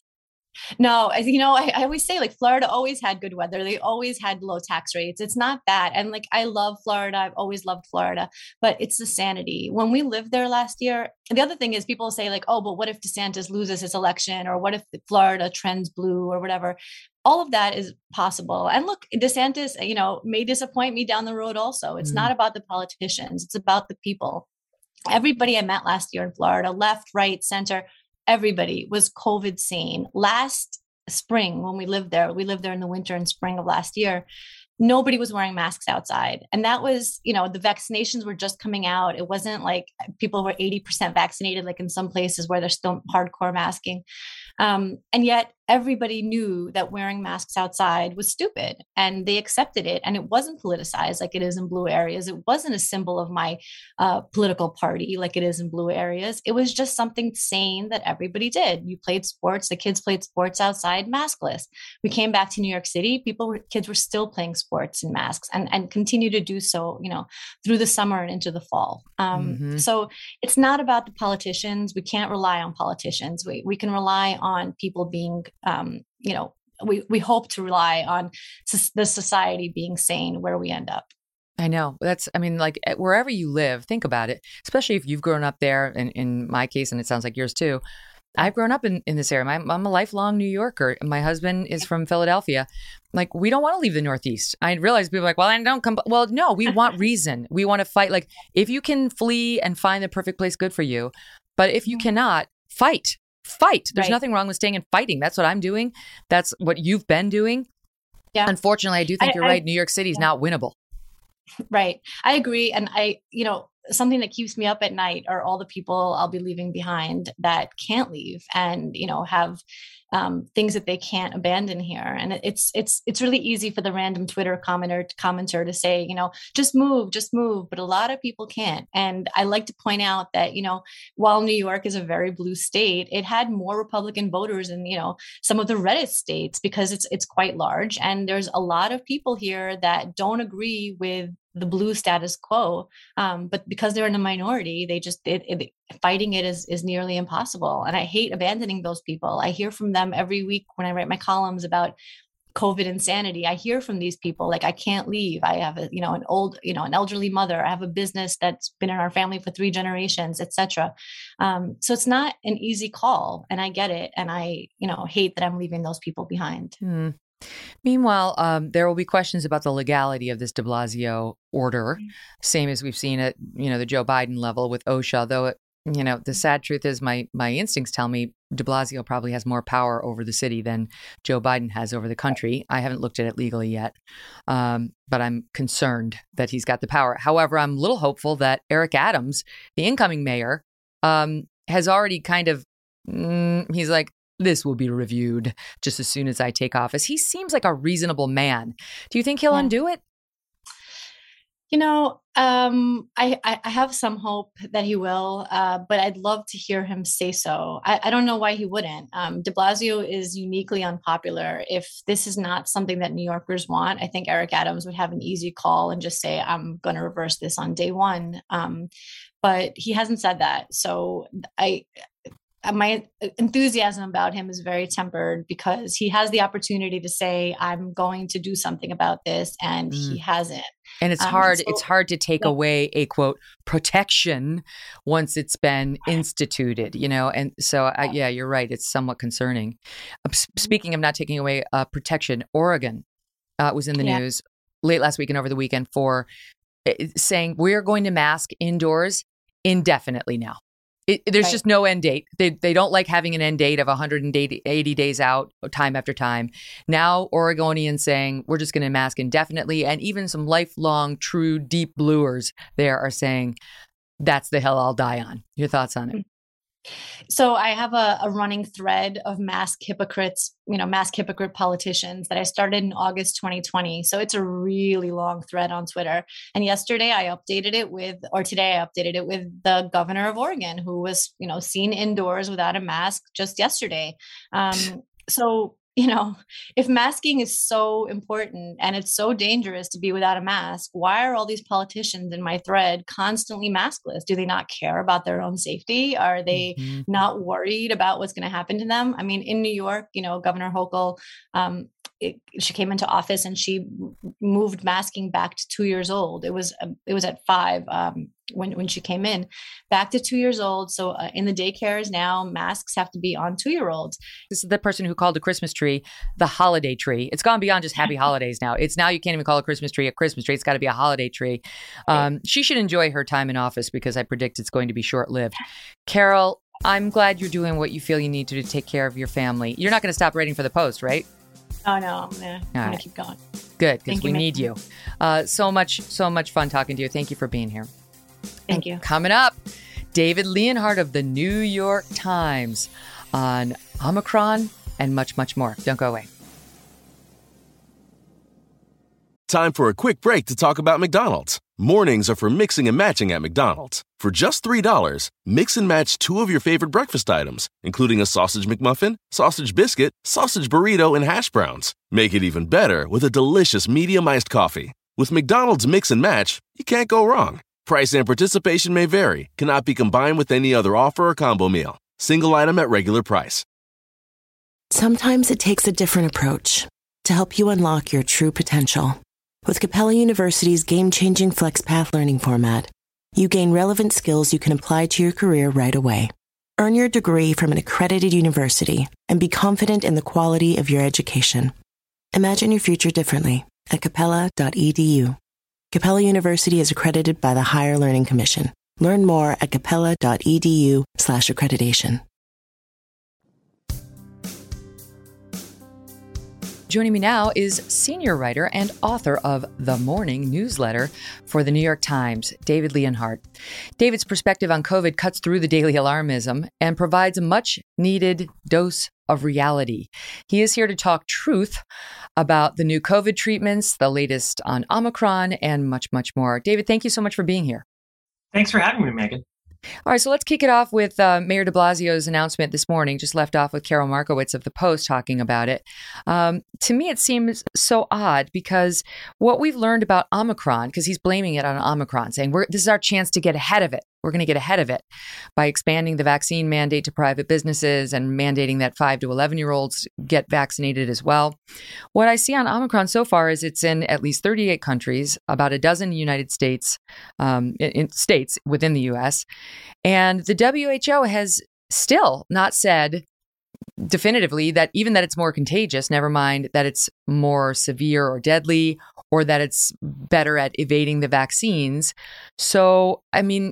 No, you know, I, I always say, like, Florida always had good weather. They always had low tax rates. It's not that. And like, I love Florida. I've always loved Florida, but it's the sanity. When we lived there last year, and the other thing is people say like, oh, but what if DeSantis loses his election, or what if Florida trends blue or whatever? All of that is possible. And look, DeSantis, you know, may disappoint me down the road also. It's mm. not about the politicians. It's about the people. Everybody I met last year in Florida, left, right, center, everybody was COVID sane. Last spring, when we lived there, we lived there in the winter and spring of last year, nobody was wearing masks outside. And that was, you know, the vaccinations were just coming out. It wasn't like people were eighty percent vaccinated, like in some places where there's still hardcore masking. Um, and yet everybody knew that wearing masks outside was stupid, and they accepted it. And it wasn't politicized like it is in blue areas. It wasn't a symbol of my uh, political party like it is in blue areas. It was just something sane that everybody did. You played sports. The kids played sports outside maskless. We came back to New York City. People were, kids were still playing sports in masks, and, and continue to do so, you know, through the summer and into the fall. Um, mm-hmm. So it's not about the politicians. We can't rely on politicians. We, we can rely on people being Um, you know, we, we hope to rely on s- the society being sane where we end up. I know. That's, I mean, like wherever you live, think about it, especially if you've grown up there. And in my case, and it sounds like yours too, I've grown up in, in this area. I'm, I'm a lifelong New Yorker. My husband is from Philadelphia. Like, we don't want to leave the Northeast. I realize people are like, well, I don't come. Well, no, we want reason. We want to fight. Like, if you can flee and find the perfect place, good for you. But if you cannot, fight. Fight. There's right. nothing wrong with staying and fighting. That's what I'm doing. That's what you've been doing. Yeah. Unfortunately, I do think I, you're I, right. New York City is yeah. not winnable. Right. I agree. And I, you know, something that keeps me up at night are all the people I'll be leaving behind that can't leave and, you know, have um, things that they can't abandon here. And it's, it's, it's really easy for the random Twitter commenter, commenter to say, you know, just move, just move. But a lot of people can't. And I like to point out that, you know, while New York is a very blue state, it had more Republican voters than, you know, some of the reddest states because it's, it's quite large. And there's a lot of people here that don't agree with the blue status quo. Um, but because they're in a minority, they just, it, it, fighting it is, is nearly impossible. And I hate abandoning those people. I hear from them every week when I write my columns about COVID insanity. I hear from these people, like, I can't leave. I have a, you know, an old, you know, an elderly mother. I have a business that's been in our family for three generations, et cetera. Um, so it's not an easy call, and I get it. And I, you know, hate that I'm leaving those people behind. Hmm. Meanwhile, um, there will be questions about the legality of this de Blasio order, same as we've seen at, you know, the Joe Biden level with OSHA, though, it, you know, the sad truth is my my instincts tell me de Blasio probably has more power over the city than Joe Biden has over the country. I haven't looked at it legally yet, um, but I'm concerned that he's got the power. However, I'm a little hopeful that Eric Adams, the incoming mayor, um, has already kind of, mm, he's like, this will be reviewed just as soon as I take office. He seems like a reasonable man. Do you think he'll yeah. undo it? You know, um, I, I have some hope that he will, uh, but I'd love to hear him say so. I, I don't know why he wouldn't. Um, de Blasio is uniquely unpopular. If this is not something that New Yorkers want, I think Eric Adams would have an easy call and just say, I'm going to reverse this on day one. Um, but he hasn't said that. So I... my enthusiasm about him is very tempered because he has the opportunity to say, I'm going to do something about this. And mm. he hasn't. And it's um, hard. So, it's hard to take yeah. away a quote protection once it's been instituted, you know? And so, I, yeah, you're right. It's somewhat concerning. Uh, speaking of not taking away uh, protection, Oregon uh, was in the yeah. news late last week and over the weekend for uh, saying we're going to mask indoors indefinitely now. It, there's right. just no end date. They they don't like having an end date of one hundred eighty days out, time after time. Now, Oregonians saying we're just going to mask indefinitely. And even some lifelong, true, deep bluers there are saying that's the hill I'll die on. Your thoughts on it? So I have a, a running thread of mask hypocrites, you know, mask hypocrite politicians that I started in August twenty twenty. So it's a really long thread on Twitter. And yesterday I updated it with, or today I updated it with the governor of Oregon, who was, you know, seen indoors without a mask just yesterday. Um, so you know, if masking is so important and it's so dangerous to be without a mask, why are all these politicians in my thread constantly maskless? Do they not care about their own safety? Are they mm-hmm. not worried about what's going to happen to them? I mean, in New York, you know, Governor Hochul, um, it, she came into office and she moved masking back to two years old. It was uh, it was at five um, when when she came in, back to two years old. So uh, in the daycares now, masks have to be on two year olds. This is the person who called a Christmas tree the holiday tree. It's gone beyond just happy holidays now. It's now you can't even call a Christmas tree a Christmas tree. It's got to be a holiday tree. Um, she should enjoy her time in office because I predict it's going to be short lived. Carol, I'm glad you're doing what you feel you need to to take care of your family. You're not going to stop writing for the Post, right? Oh, no, I'm going right. to keep going. Good, because we you, need you. Uh, so much, so much fun talking to you. Thank you for being here. Thank and you. Coming up, David Leonhardt of the New York Times on Omicron and much, much more. Don't go away. Time for a quick break to talk about McDonald's. Mornings are for mixing and matching at McDonald's. For just three dollars, mix and match two of your favorite breakfast items, including a sausage McMuffin, sausage biscuit, sausage burrito, and hash browns. Make it even better with a delicious medium iced coffee. With McDonald's Mix and Match, you can't go wrong. Price and participation may vary, cannot be combined with any other offer or combo meal. Single item at regular price. Sometimes it takes a different approach to help you unlock your true potential. With Capella University's game-changing FlexPath learning format, you gain relevant skills you can apply to your career right away. Earn your degree from an accredited university and be confident in the quality of your education. Imagine your future differently at capella dot e d u. Capella University is accredited by the Higher Learning Commission. Learn more at capella dot e d u slash accreditation. Joining me now is senior writer and author of The Morning Newsletter for the New York Times, David Leonhardt. David's perspective on COVID cuts through the daily alarmism and provides a much-needed dose of reality. He is here to talk truth about the new COVID treatments, the latest on Omicron, and much, much more. David, thank you so much for being here. Thanks for having me, Megan. All right, so let's kick it off with uh, Mayor de Blasio's announcement this morning. Just left off with Carol Markowitz of The Post talking about it. Um, to me, it seems so odd because what we've learned about Omicron, because he's blaming it on Omicron, saying We're, this is our chance to get ahead of it. We're going to get ahead of it by expanding the vaccine mandate to private businesses and mandating that five to eleven-year-olds get vaccinated as well. What I see on Omicron so far is it's in at least thirty-eight countries, about a dozen United States, um, in, in states within the U S, and the W H O has still not said definitively that even that it's more contagious, never mind that it's more severe or deadly, or that it's better at evading the vaccines. So, I mean,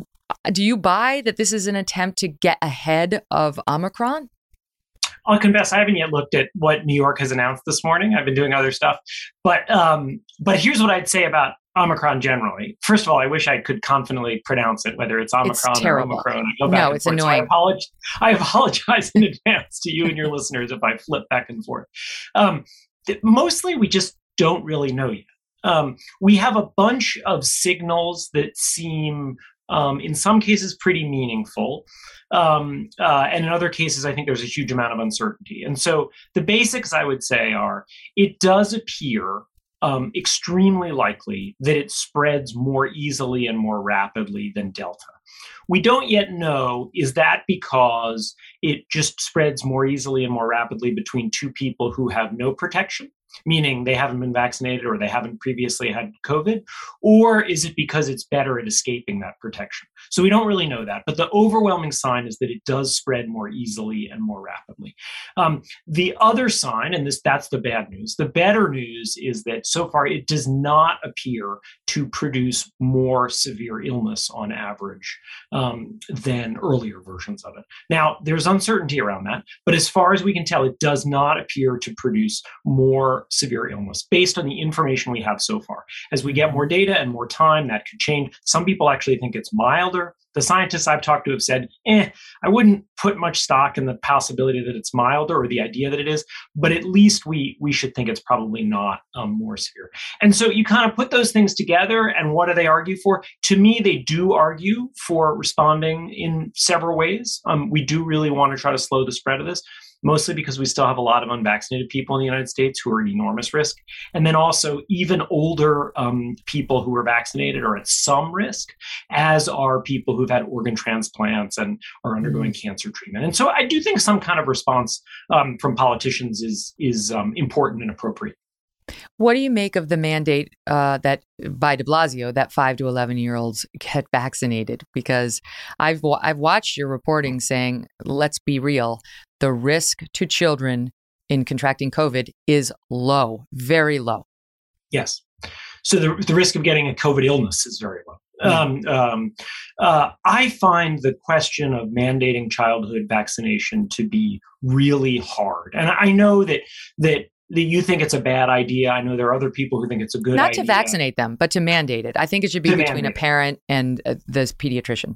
do you buy that this is an attempt to get ahead of Omicron? I'll confess, I haven't yet looked at what New York has announced this morning. I've been doing other stuff. But um, but here's what I'd say about Omicron generally. First of all, I wish I could confidently pronounce it, whether it's Omicron it's or Omicron. I go back no, and it's forth. annoying. So I, apologize, I apologize in advance to you and your listeners if I flip back and forth. Um, th- mostly, we just don't really know yet. Um, we have a bunch of signals that seem, um, in some cases, pretty meaningful. Um, uh, and in other cases, I think there's a huge amount of uncertainty. And so the basics, I would say, are it does appear um, extremely likely that it spreads more easily and more rapidly than Delta. We don't yet know, is that because it just spreads more easily and more rapidly between two people who have no protection, meaning they haven't been vaccinated or they haven't previously had COVID, or is it because it's better at escaping that protection? So we don't really know that, but the overwhelming sign is that it does spread more easily and more rapidly. Um, the other sign, and this that's the bad news, the better news is that so far it does not appear to produce more severe illness on average um, than earlier versions of it. Now, there's uncertainty around that, but as far as we can tell, it does not appear to produce more severe illness based on the information we have so far. As we get more data and more time, that could change. Some people actually think it's milder. The scientists I've talked to have said, eh, I wouldn't put much stock in the possibility that it's milder or the idea that it is, but at least we we should think it's probably not um, more severe. And so you kind of put those things together, and what do they argue for? To me, they do argue for responding in several ways. Um, we do really want to try to slow the spread of this, mostly because we still have a lot of unvaccinated people in the United States who are at enormous risk. And then also even older um, people who are vaccinated are at some risk, as are people who've had organ transplants and are undergoing mm-hmm. cancer treatment. And so I do think some kind of response um, from politicians is, is um, important and appropriate. What do you make of the mandate uh, that by de Blasio that five to eleven year olds get vaccinated? Because I've I've watched your reporting saying, let's be real, the risk to children in contracting COVID is low, very low. Yes. So the the risk of getting a COVID illness is very low. Um, um, uh, I find the question of mandating childhood vaccination to be really hard, and I know that that. that you think it's a bad idea. I know there are other people who think it's a good Not idea. Not to vaccinate them, but to mandate it. I think it should be to between mandate. a parent and uh, this pediatrician.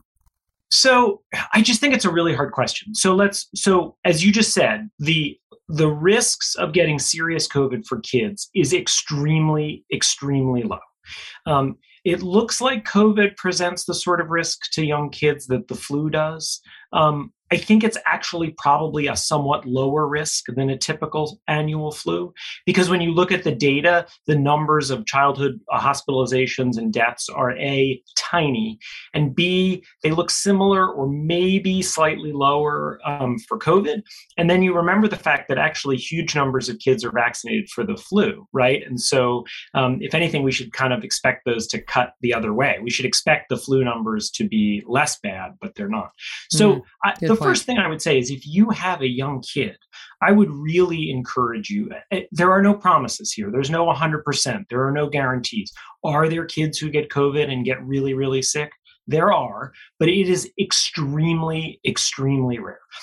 So I just think it's a really hard question. So let's, so as you just said, the the risks of getting serious COVID for kids is extremely, extremely low. Um, it looks like COVID presents the sort of risk to young kids that the flu does. Um, I think it's actually probably a somewhat lower risk than a typical annual flu, because when you look at the data, the numbers of childhood uh, hospitalizations and deaths are A, tiny, and B, they look similar or maybe slightly lower um, for COVID. And then you remember the fact that actually huge numbers of kids are vaccinated for the flu, right? And so um, if anything, we should kind of expect those to cut the other way. We should expect the flu numbers to be less bad, but they're not. So mm, I, the The first thing I would say is if you have a young kid, I would really encourage you. There are no promises here. There's no one hundred percent. There are no guarantees. Are there kids who get COVID and get really, really sick? There are, but it is extremely, extremely rare.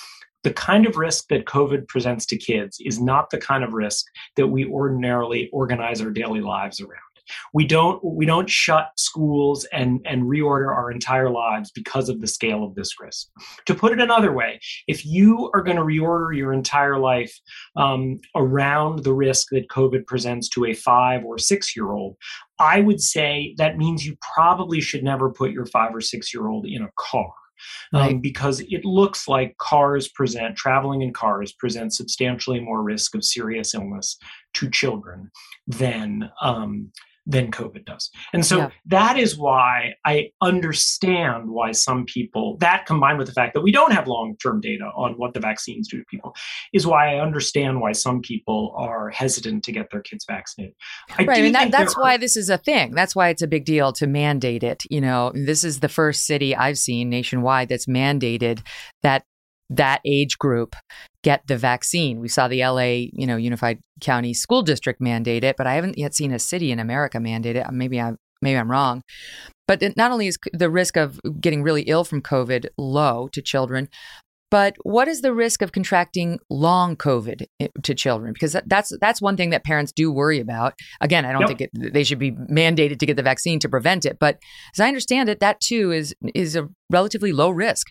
the kind of risk that COVID presents to kids is not the kind of risk that we ordinarily organize our daily lives around. We don't we don't shut schools and, and reorder our entire lives because of the scale of this risk. To put it another way, if you are going to reorder your entire life um, around the risk that COVID presents to a five or six-year-old, I would say that means you probably should never put your five or six-year-old in a car. Right. Um, because it looks like cars present, traveling in cars present substantially more risk of serious illness to children than um, than COVID does. And so Yeah. that is why I understand why some people, that combined with the fact that we don't have long-term data on what the vaccines do to people, is why I understand why some people are hesitant to get their kids vaccinated. I Right. do I mean, that, think that's there why are- this is a thing. That's why it's a big deal to mandate it. You know, this is the first city I've seen nationwide that's mandated that that age group get the vaccine. We saw the L A, you know, Unified County School District mandate it, but I haven't yet seen a city in America mandate it. Maybe I maybe I'm wrong. But it, not only is the risk of getting really ill from COVID low to children, but what is the risk of contracting long COVID to children? Because that, that's that's one thing that parents do worry about. Again, I don't Yep. think it, they should be mandated to get the vaccine to prevent it. But as I understand it, that too is is a relatively low risk.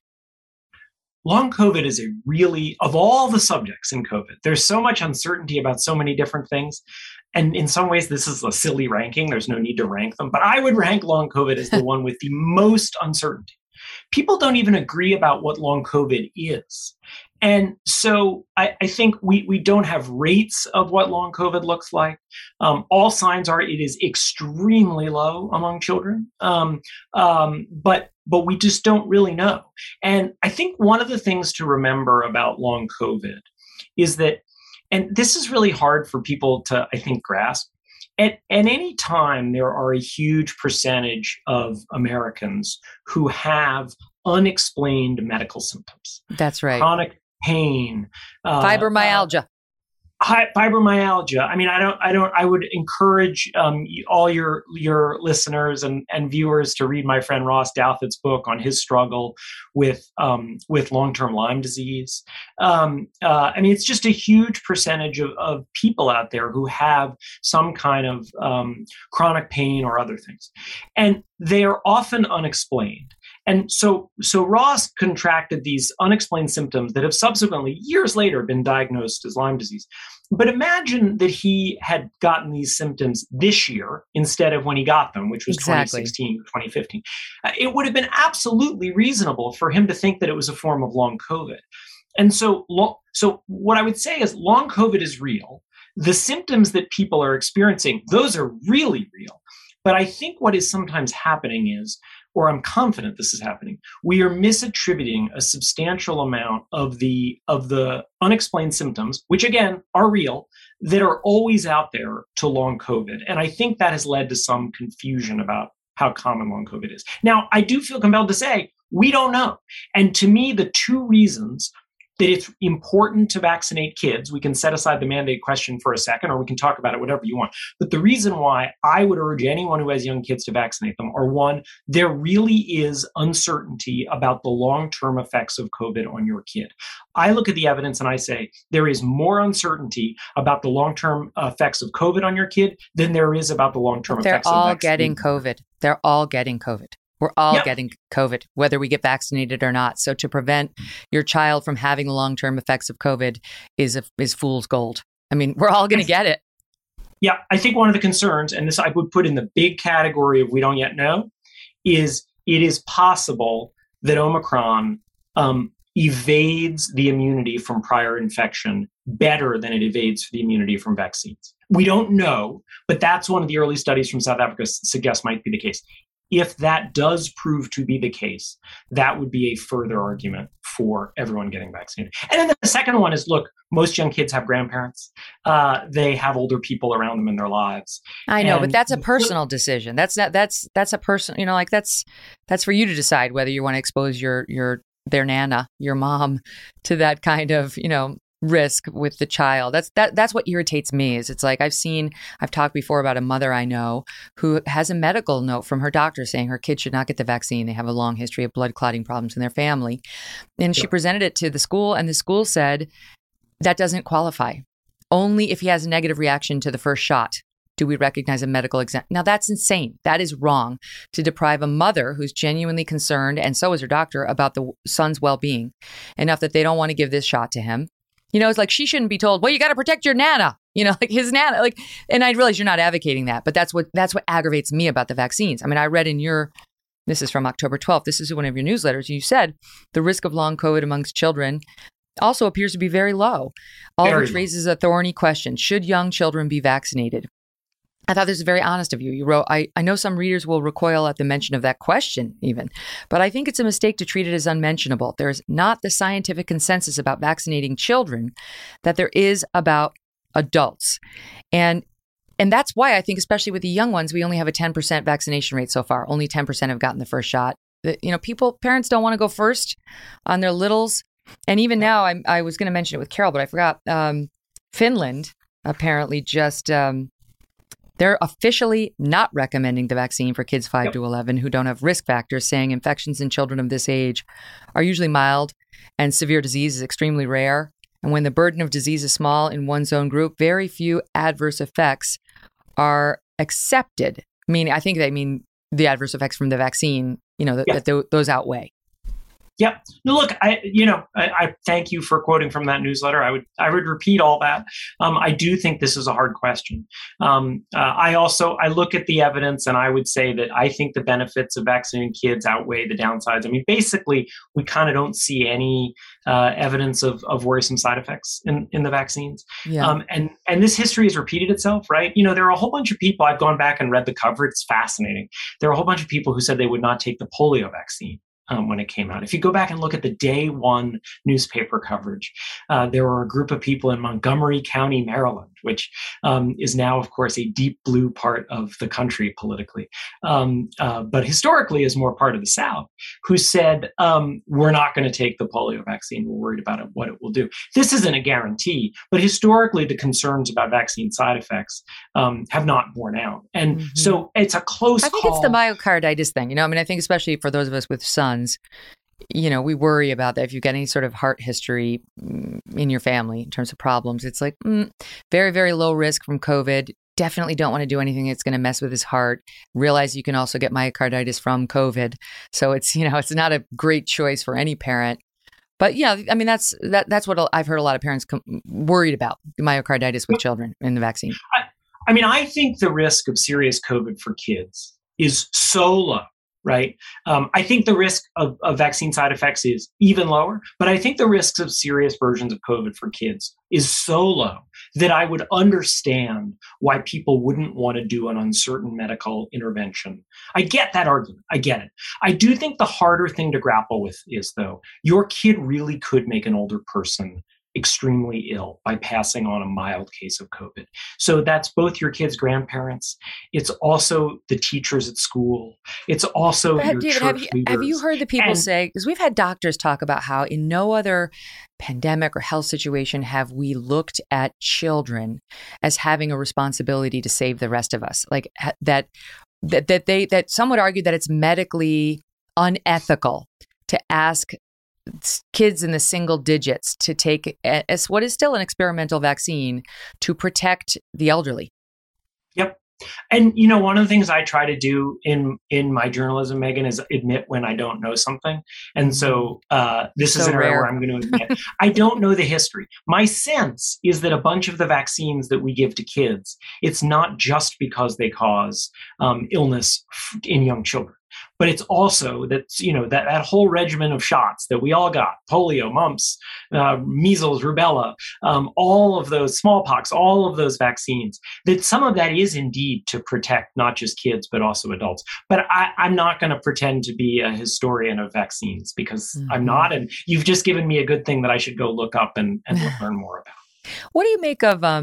Long COVID is a really, of all the subjects in COVID, there's so much uncertainty about so many different things. And in some ways, this is a silly ranking. There's no need to rank them. But I would rank long COVID as the one with the most uncertainty. People don't even agree about what long COVID is. And so I, I think we, we don't have rates of what long COVID looks like. Um, all signs are it is extremely low among children. Um, um, but but we just don't really know. And I think one of the things to remember about long COVID is that, and this is really hard for people to, I think, grasp, at, at any time there are a huge percentage of Americans who have unexplained medical symptoms. That's right. Chronic pain. Uh, Fibromyalgia. Uh, Hi, fibromyalgia. I mean, I don't, I don't, I would encourage um, all your your listeners and, and viewers to read my friend Ross Douthat's book on his struggle with um, with long-term Lyme disease. Um, uh, I mean, it's just a huge percentage of, of people out there who have some kind of um, chronic pain or other things, and they are often unexplained. And so, so Ross contracted these unexplained symptoms that have subsequently, years later, been diagnosed as Lyme disease. But imagine that he had gotten these symptoms this year instead of when he got them, which was Exactly. twenty sixteen or twenty fifteen. Uh, It would have been absolutely reasonable for him to think that it was a form of long COVID. And so, lo- so what I would say is long COVID is real. The symptoms that people are experiencing, those are really real. But I think what is sometimes happening is, or I'm confident this is happening, we are misattributing a substantial amount of the of the unexplained symptoms, which again are real, that are always out there to long COVID. And I think that has led to some confusion about how common long COVID is. Now, I do feel compelled to say we don't know. And to me, the two reasons that it's important to vaccinate kids, we can set aside the mandate question for a second, or we can talk about it, whatever you want. But the reason why I would urge anyone who has young kids to vaccinate them are, one, there really is uncertainty about the long-term effects of COVID on your kid. I look at the evidence and I say, there is more uncertainty about the long-term effects of COVID on your kid than there is about the long-term They're effects of all vaccine. getting COVID. They're all getting COVID. We're all Yep. getting COVID, whether we get vaccinated or not. So to prevent your child from having the long-term effects of COVID is a, is fool's gold. I mean, we're all going to get it. Yeah, I think one of the concerns, and this I would put in the big category of we don't yet know, is it is possible that Omicron um, evades the immunity from prior infection better than it evades the immunity from vaccines. We don't know, but that's one of the early studies from South Africa suggests might be the case. If that does prove to be the case, that would be a further argument for everyone getting vaccinated. And then the second one is, look, most young kids have grandparents. Uh, they have older people around them in their lives. I know, but And- that's a personal decision. That's not, that's, that's a person, you know, like that's, that's for you to decide whether you want to expose your, your, their nana, your mom to that kind of, you know, risk with the child. That's that that's what irritates me. Is it's like I've seen I've talked before about a mother I know who has a medical note from her doctor saying her kid should not get the vaccine. They have a long history of blood clotting problems in their family. And she presented it to the school, and the school said that doesn't qualify. Only if he has a negative reaction to the first shot do we recognize a medical exemption. Now that's insane. That is wrong to deprive a mother who's genuinely concerned, and so is her doctor, about the son's well-being enough that they don't want to give this shot to him. You know, it's like she shouldn't be told, well, you got to protect your nana, you know, like his nana, like, and I realize you're not advocating that, but that's what, that's what aggravates me about the vaccines. I mean, I read in your, this is from October twelfth, this is one of your newsletters. You said the risk of long COVID amongst children also appears to be very low, all Very of which low. raises a thorny question. Should young children be vaccinated? I thought this was very honest of you. You wrote, I, I know some readers will recoil at the mention of that question even, but I think it's a mistake to treat it as unmentionable. There's not the scientific consensus about vaccinating children that there is about adults. And and that's why I think, especially with the young ones, we only have a ten percent vaccination rate so far. Only ten percent have gotten the first shot. The, you know, people, parents don't want to go first on their littles. And even now, I, I was going to mention it with Carol, but I forgot. Um, Finland apparently just... Um, They're officially not recommending the vaccine for kids five yep. to eleven who don't have risk factors, saying infections in children of this age are usually mild and severe disease is extremely rare. And when the burden of disease is small in one's own group, very few adverse effects are accepted. I mean, I think they mean the adverse effects from the vaccine, you know, that, yeah. that th- those outweigh. Yeah. No, look, I, you know, I, I thank you for quoting from that newsletter. I would, I would repeat all that. Um, I do think this is a hard question. Um, uh, I also, I look at the evidence and I would say that I think the benefits of vaccinating kids outweigh the downsides. I mean, basically, we kind of don't see any uh, evidence of, of worrisome side effects in, in the vaccines. Yeah. Um, and, and this history has repeated itself, right? You know, there are a whole bunch of people, I've gone back and read the cover. It's fascinating. There are a whole bunch of people who said they would not take the polio vaccine. Um, when it came out. If you go back and look at the day one newspaper coverage, uh, there were a group of people in Montgomery County, Maryland, which um, is now, of course, a deep blue part of the country politically, um, uh, but historically is more part of the South, who said, um, we're not going to take the polio vaccine. We're worried about it, what it will do. This isn't a guarantee, but historically, the concerns about vaccine side effects um, have not borne out. And mm-hmm. so it's a close I think call. It's the myocarditis thing. You know, I mean, I think especially for those of us with sons, you know, we worry about that. If you've got any sort of heart history in your family in terms of problems, it's like mm, very, very low risk from COVID. Definitely don't want to do anything that's going to mess with his heart. Realize you can also get myocarditis from COVID. So it's, you know, it's not a great choice for any parent. But yeah, I mean, that's that that's what I've heard a lot of parents com- worried about, myocarditis with children in the vaccine. I, I mean, I think the risk of serious COVID for kids is so low. Right. Um, I think the risk of, of vaccine side effects is even lower, but I think the risks of serious versions of COVID for kids is so low that I would understand why people wouldn't want to do an uncertain medical intervention. I get that argument. I get it. I do think the harder thing to grapple with is, though, your kid really could make an older person extremely ill by passing on a mild case of COVID. So that's both your kid's grandparents. It's also the teachers at school. It's also but your David, church have you, leaders. Have you heard the people and, say, because we've had doctors talk about how in no other pandemic or health situation have we looked at children as having a responsibility to save the rest of us. Like that, that, that they, that some would argue that it's medically unethical to ask kids in the single digits to take as what is still an experimental vaccine to protect the elderly. Yep. And, you know, one of the things I try to do in, in my journalism, Megan, is admit when I don't know something. And so uh, this so is an area rare. where I'm going to admit I don't know the history. My sense is that a bunch of the vaccines that we give to kids, it's not just because they cause um, illness in young children. But it's also that, you know, that, that whole regimen of shots that we all got, polio, mumps, uh, measles, rubella, um, all of those, smallpox, all of those vaccines, that some of that is indeed to protect not just kids, but also adults. But I, I'm not going to pretend to be a historian of vaccines because mm-hmm. I'm not. And you've just given me a good thing that I should go look up and, and learn more about. What do you make of, um,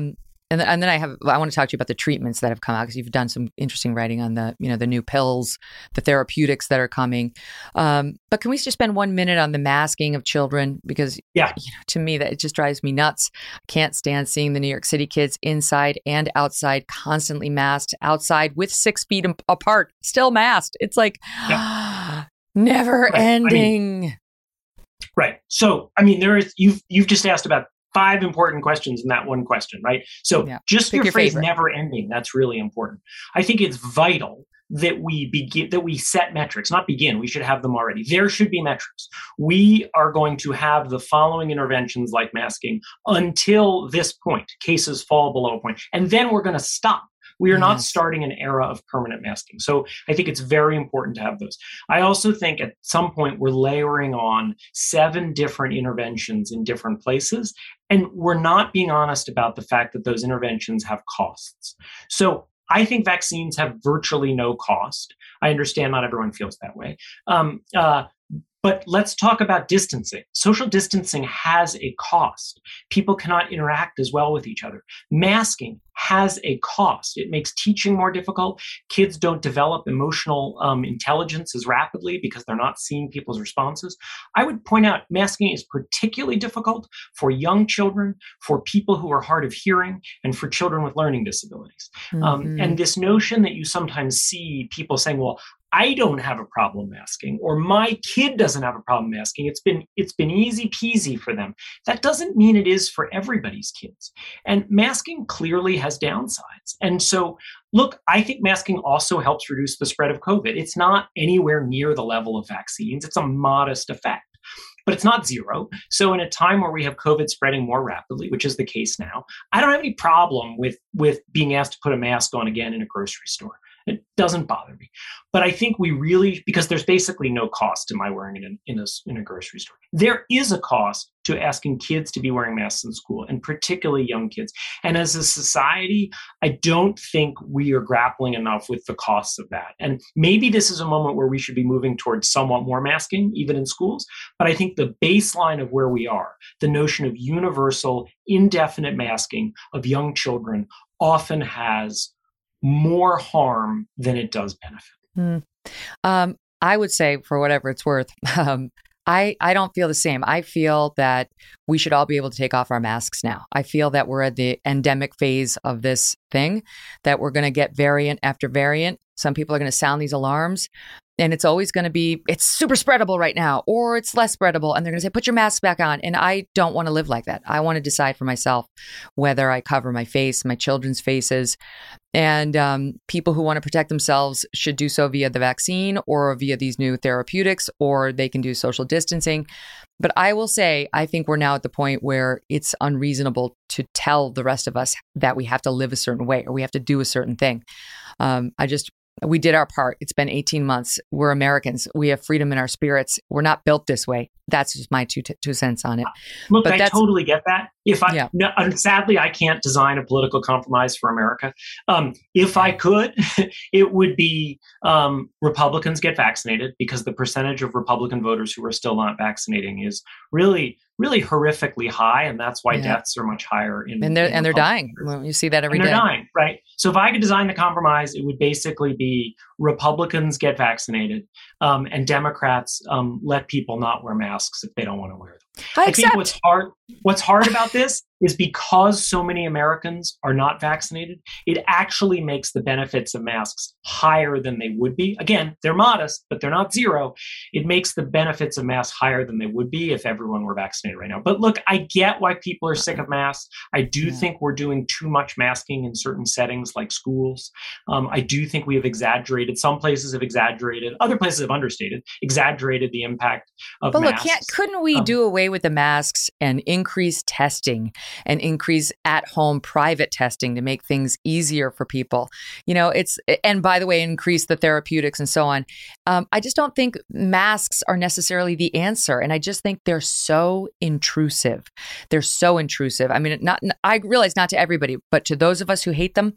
And, th- and then I have, I want to talk to you about the treatments that have come out because you've done some interesting writing on the, you know, the new pills, the therapeutics that are coming. Um, but can we just spend one minute on the masking of children? Because yeah, you know, to me, that it just drives me nuts. I can't stand seeing the New York City kids inside and outside, constantly masked, outside with six feet im- apart, still masked. It's like yeah. never right. ending. I mean, right. So, I mean, there is, you've, you've just asked about five important questions in that one question, right? So yeah. just your, your phrase favorite. never ending, that's really important. I think it's vital that we begin, that we set metrics, not begin, we should have them already. There should be metrics. We are going to have the following interventions like masking until this point, cases fall below a point, and then we're going to stop. We are yes. not starting an era of permanent masking. So I think it's very important to have those. I also think at some point we're layering on seven different interventions in different places, and we're not being honest about the fact that those interventions have costs. So I think vaccines have virtually no cost. I understand not everyone feels that way. Um, uh, But let's talk about distancing. Social distancing has a cost. People cannot interact as well with each other. Masking has a cost. It makes teaching more difficult. Kids don't develop emotional um, intelligence as rapidly because they're not seeing people's responses. I would point out masking is particularly difficult for young children, for people who are hard of hearing, and for children with learning disabilities. Mm-hmm. Um, and this notion that you sometimes see people saying, well, I don't have a problem masking, or my kid doesn't have a problem masking. It's been it's been easy peasy for them. That doesn't mean it is for everybody's kids. And masking clearly has downsides. And so, look, I think masking also helps reduce the spread of COVID. It's not anywhere near the level of vaccines. It's a modest effect, but it's not zero. So in a time where we have COVID spreading more rapidly, which is the case now, I don't have any problem with, with being asked to put a mask on again in a grocery store. It doesn't bother me. But I think we really, because there's basically no cost to my wearing it in, in, a, in a grocery store. There is a cost to asking kids to be wearing masks in school, and particularly young kids. And as a society, I don't think we are grappling enough with the costs of that. And maybe this is a moment where we should be moving towards somewhat more masking, even in schools. But I think the baseline of where we are, the notion of universal, indefinite masking of young children often has more harm than it does benefit. Mm. Um, I would say, for whatever it's worth, um, I, I don't feel the same. I feel that we should all be able to take off our masks now. I feel that we're at the endemic phase of this thing, that we're going to get variant after variant. Some people are going to sound these alarms, and it's always going to be, it's super spreadable right now, or it's less spreadable. And they're going to say, put your mask back on. And I don't want to live like that. I want to decide for myself whether I cover my face, my children's faces. And um, people who want to protect themselves should do so via the vaccine or via these new therapeutics, or they can do social distancing. But I will say, I think we're now at the point where it's unreasonable to tell the rest of us that we have to live a certain way or we have to do a certain thing. Um, I just, we did our part. It's been eighteen months. We're Americans. We have freedom in our spirits. We're not built this way. That's just my two, t- two cents on it. Look, but I totally get that. If I, yeah. no, sadly, I can't design a political compromise for America. Um, if I could, it would be um, Republicans get vaccinated, because the percentage of Republican voters who are still not vaccinating is really, really horrifically high, and that's why yeah. deaths are much higher. In, and they're in and they're dying. Well, you see that every and day. They're dying, right? So if I could design the compromise, it would basically be Republicans get vaccinated, um, and Democrats um, let people not wear masks if they don't want to wear them. I, I think what's hard, what's hard about this is because so many Americans are not vaccinated, it actually makes the benefits of masks higher than they would be. Again, they're modest, but they're not zero. It makes the benefits of masks higher than they would be if everyone were vaccinated right now. But look, I get why people are sick of masks. I do yeah. think we're doing too much masking in certain settings like schools. Um, I do think we have exaggerated. Some places have exaggerated. Other places have understated, exaggerated the impact of but masks. But look, can't, couldn't we um, do away with the masks and increase testing and increase at-home private testing to make things easier for people? You know, it's, and by the way, increase the therapeutics and so on. Um, I just don't think masks are necessarily the answer. And I just think they're so intrusive. They're so intrusive. I mean, not, I realize not to everybody, but to those of us who hate them,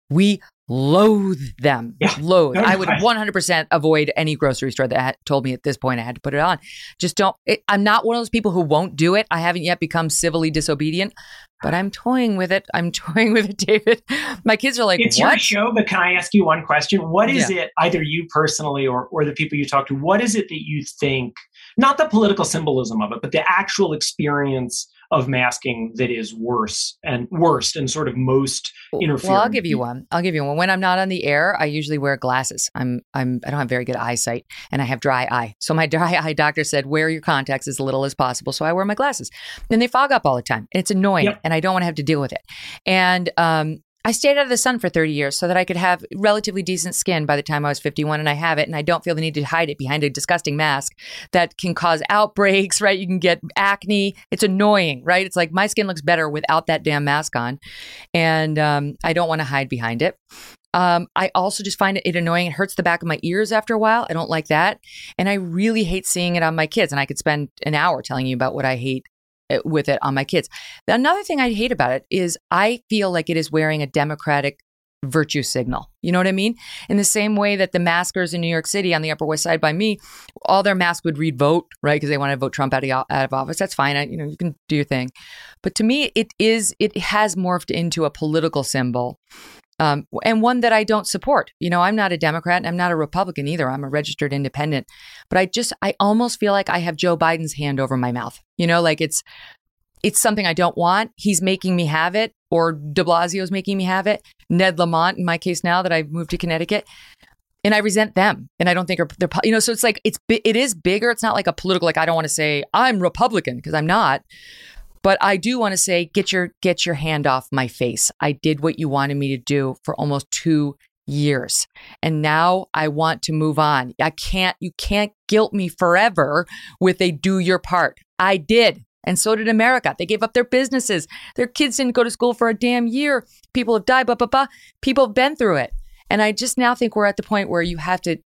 We loathe them. Yeah. Loathe. No, no, I would I- one hundred percent avoid any grocery store that had told me at this point I had to put it on. Just don't. It, I'm not one of those people who won't do it. I haven't yet become civilly disobedient, but I'm toying with it. I'm toying with it, David. My kids are like, it's what? your show, but can I ask you one question? What is Yeah. it, either you personally or, or the people you talk to, what is it that you think, not the political symbolism of it, but the actual experience of masking that is worse and worst and sort of most interfering? Well, I'll give you one. I'll give you one. When I'm not on the air, I usually wear glasses. I'm I'm I don't have very good eyesight and I have dry eye. So my dry eye doctor said wear your contacts as little as possible. So I wear my glasses. And they fog up all the time. And it's annoying Yep. and I don't want to have to deal with it. And um I stayed out of the sun for thirty years so that I could have relatively decent skin by the time I was fifty-one, and I have it, and I don't feel the need to hide it behind a disgusting mask that can cause outbreaks, right? You can get acne. It's annoying, right? It's like my skin looks better without that damn mask on, and um, I don't want to hide behind it. Um, I also just find it, it annoying. It hurts the back of my ears after a while. I don't like that. And I really hate seeing it on my kids, and I could spend an hour telling you about what I hate with it on my kids. Another thing I hate about it is I feel like it is wearing a Democratic virtue signal. You know what I mean? In the same way that the maskers in New York City on the Upper West Side by me, all their masks would read vote, right? Because they want to vote Trump out of, out of office. That's fine. I, you know, you can do your thing. But to me, it is, it has morphed into a political symbol. Um, and one that I don't support. You know, I'm not a Democrat and I'm not a Republican either. I'm a registered independent. But I just, I almost feel like I have Joe Biden's hand over my mouth. You know, like it's, it's something I don't want. He's making me have it, or de Blasio's making me have it. Ned Lamont, in my case now that I've moved to Connecticut. And I resent them. And I don't think they're, you know, so it's like, it's, it is bigger. It's not like a political, like I don't want to say I'm Republican because I'm not. But I do want to say, get your get your hand off my face. I did what you wanted me to do for almost two years. And now I want to move on. I can't, you can't guilt me forever with a do your part. I did. And so did America. They gave up their businesses. Their kids didn't go to school for a damn year. People have died, blah, blah, blah. People have been through it. And I just now think we're at the point where you have to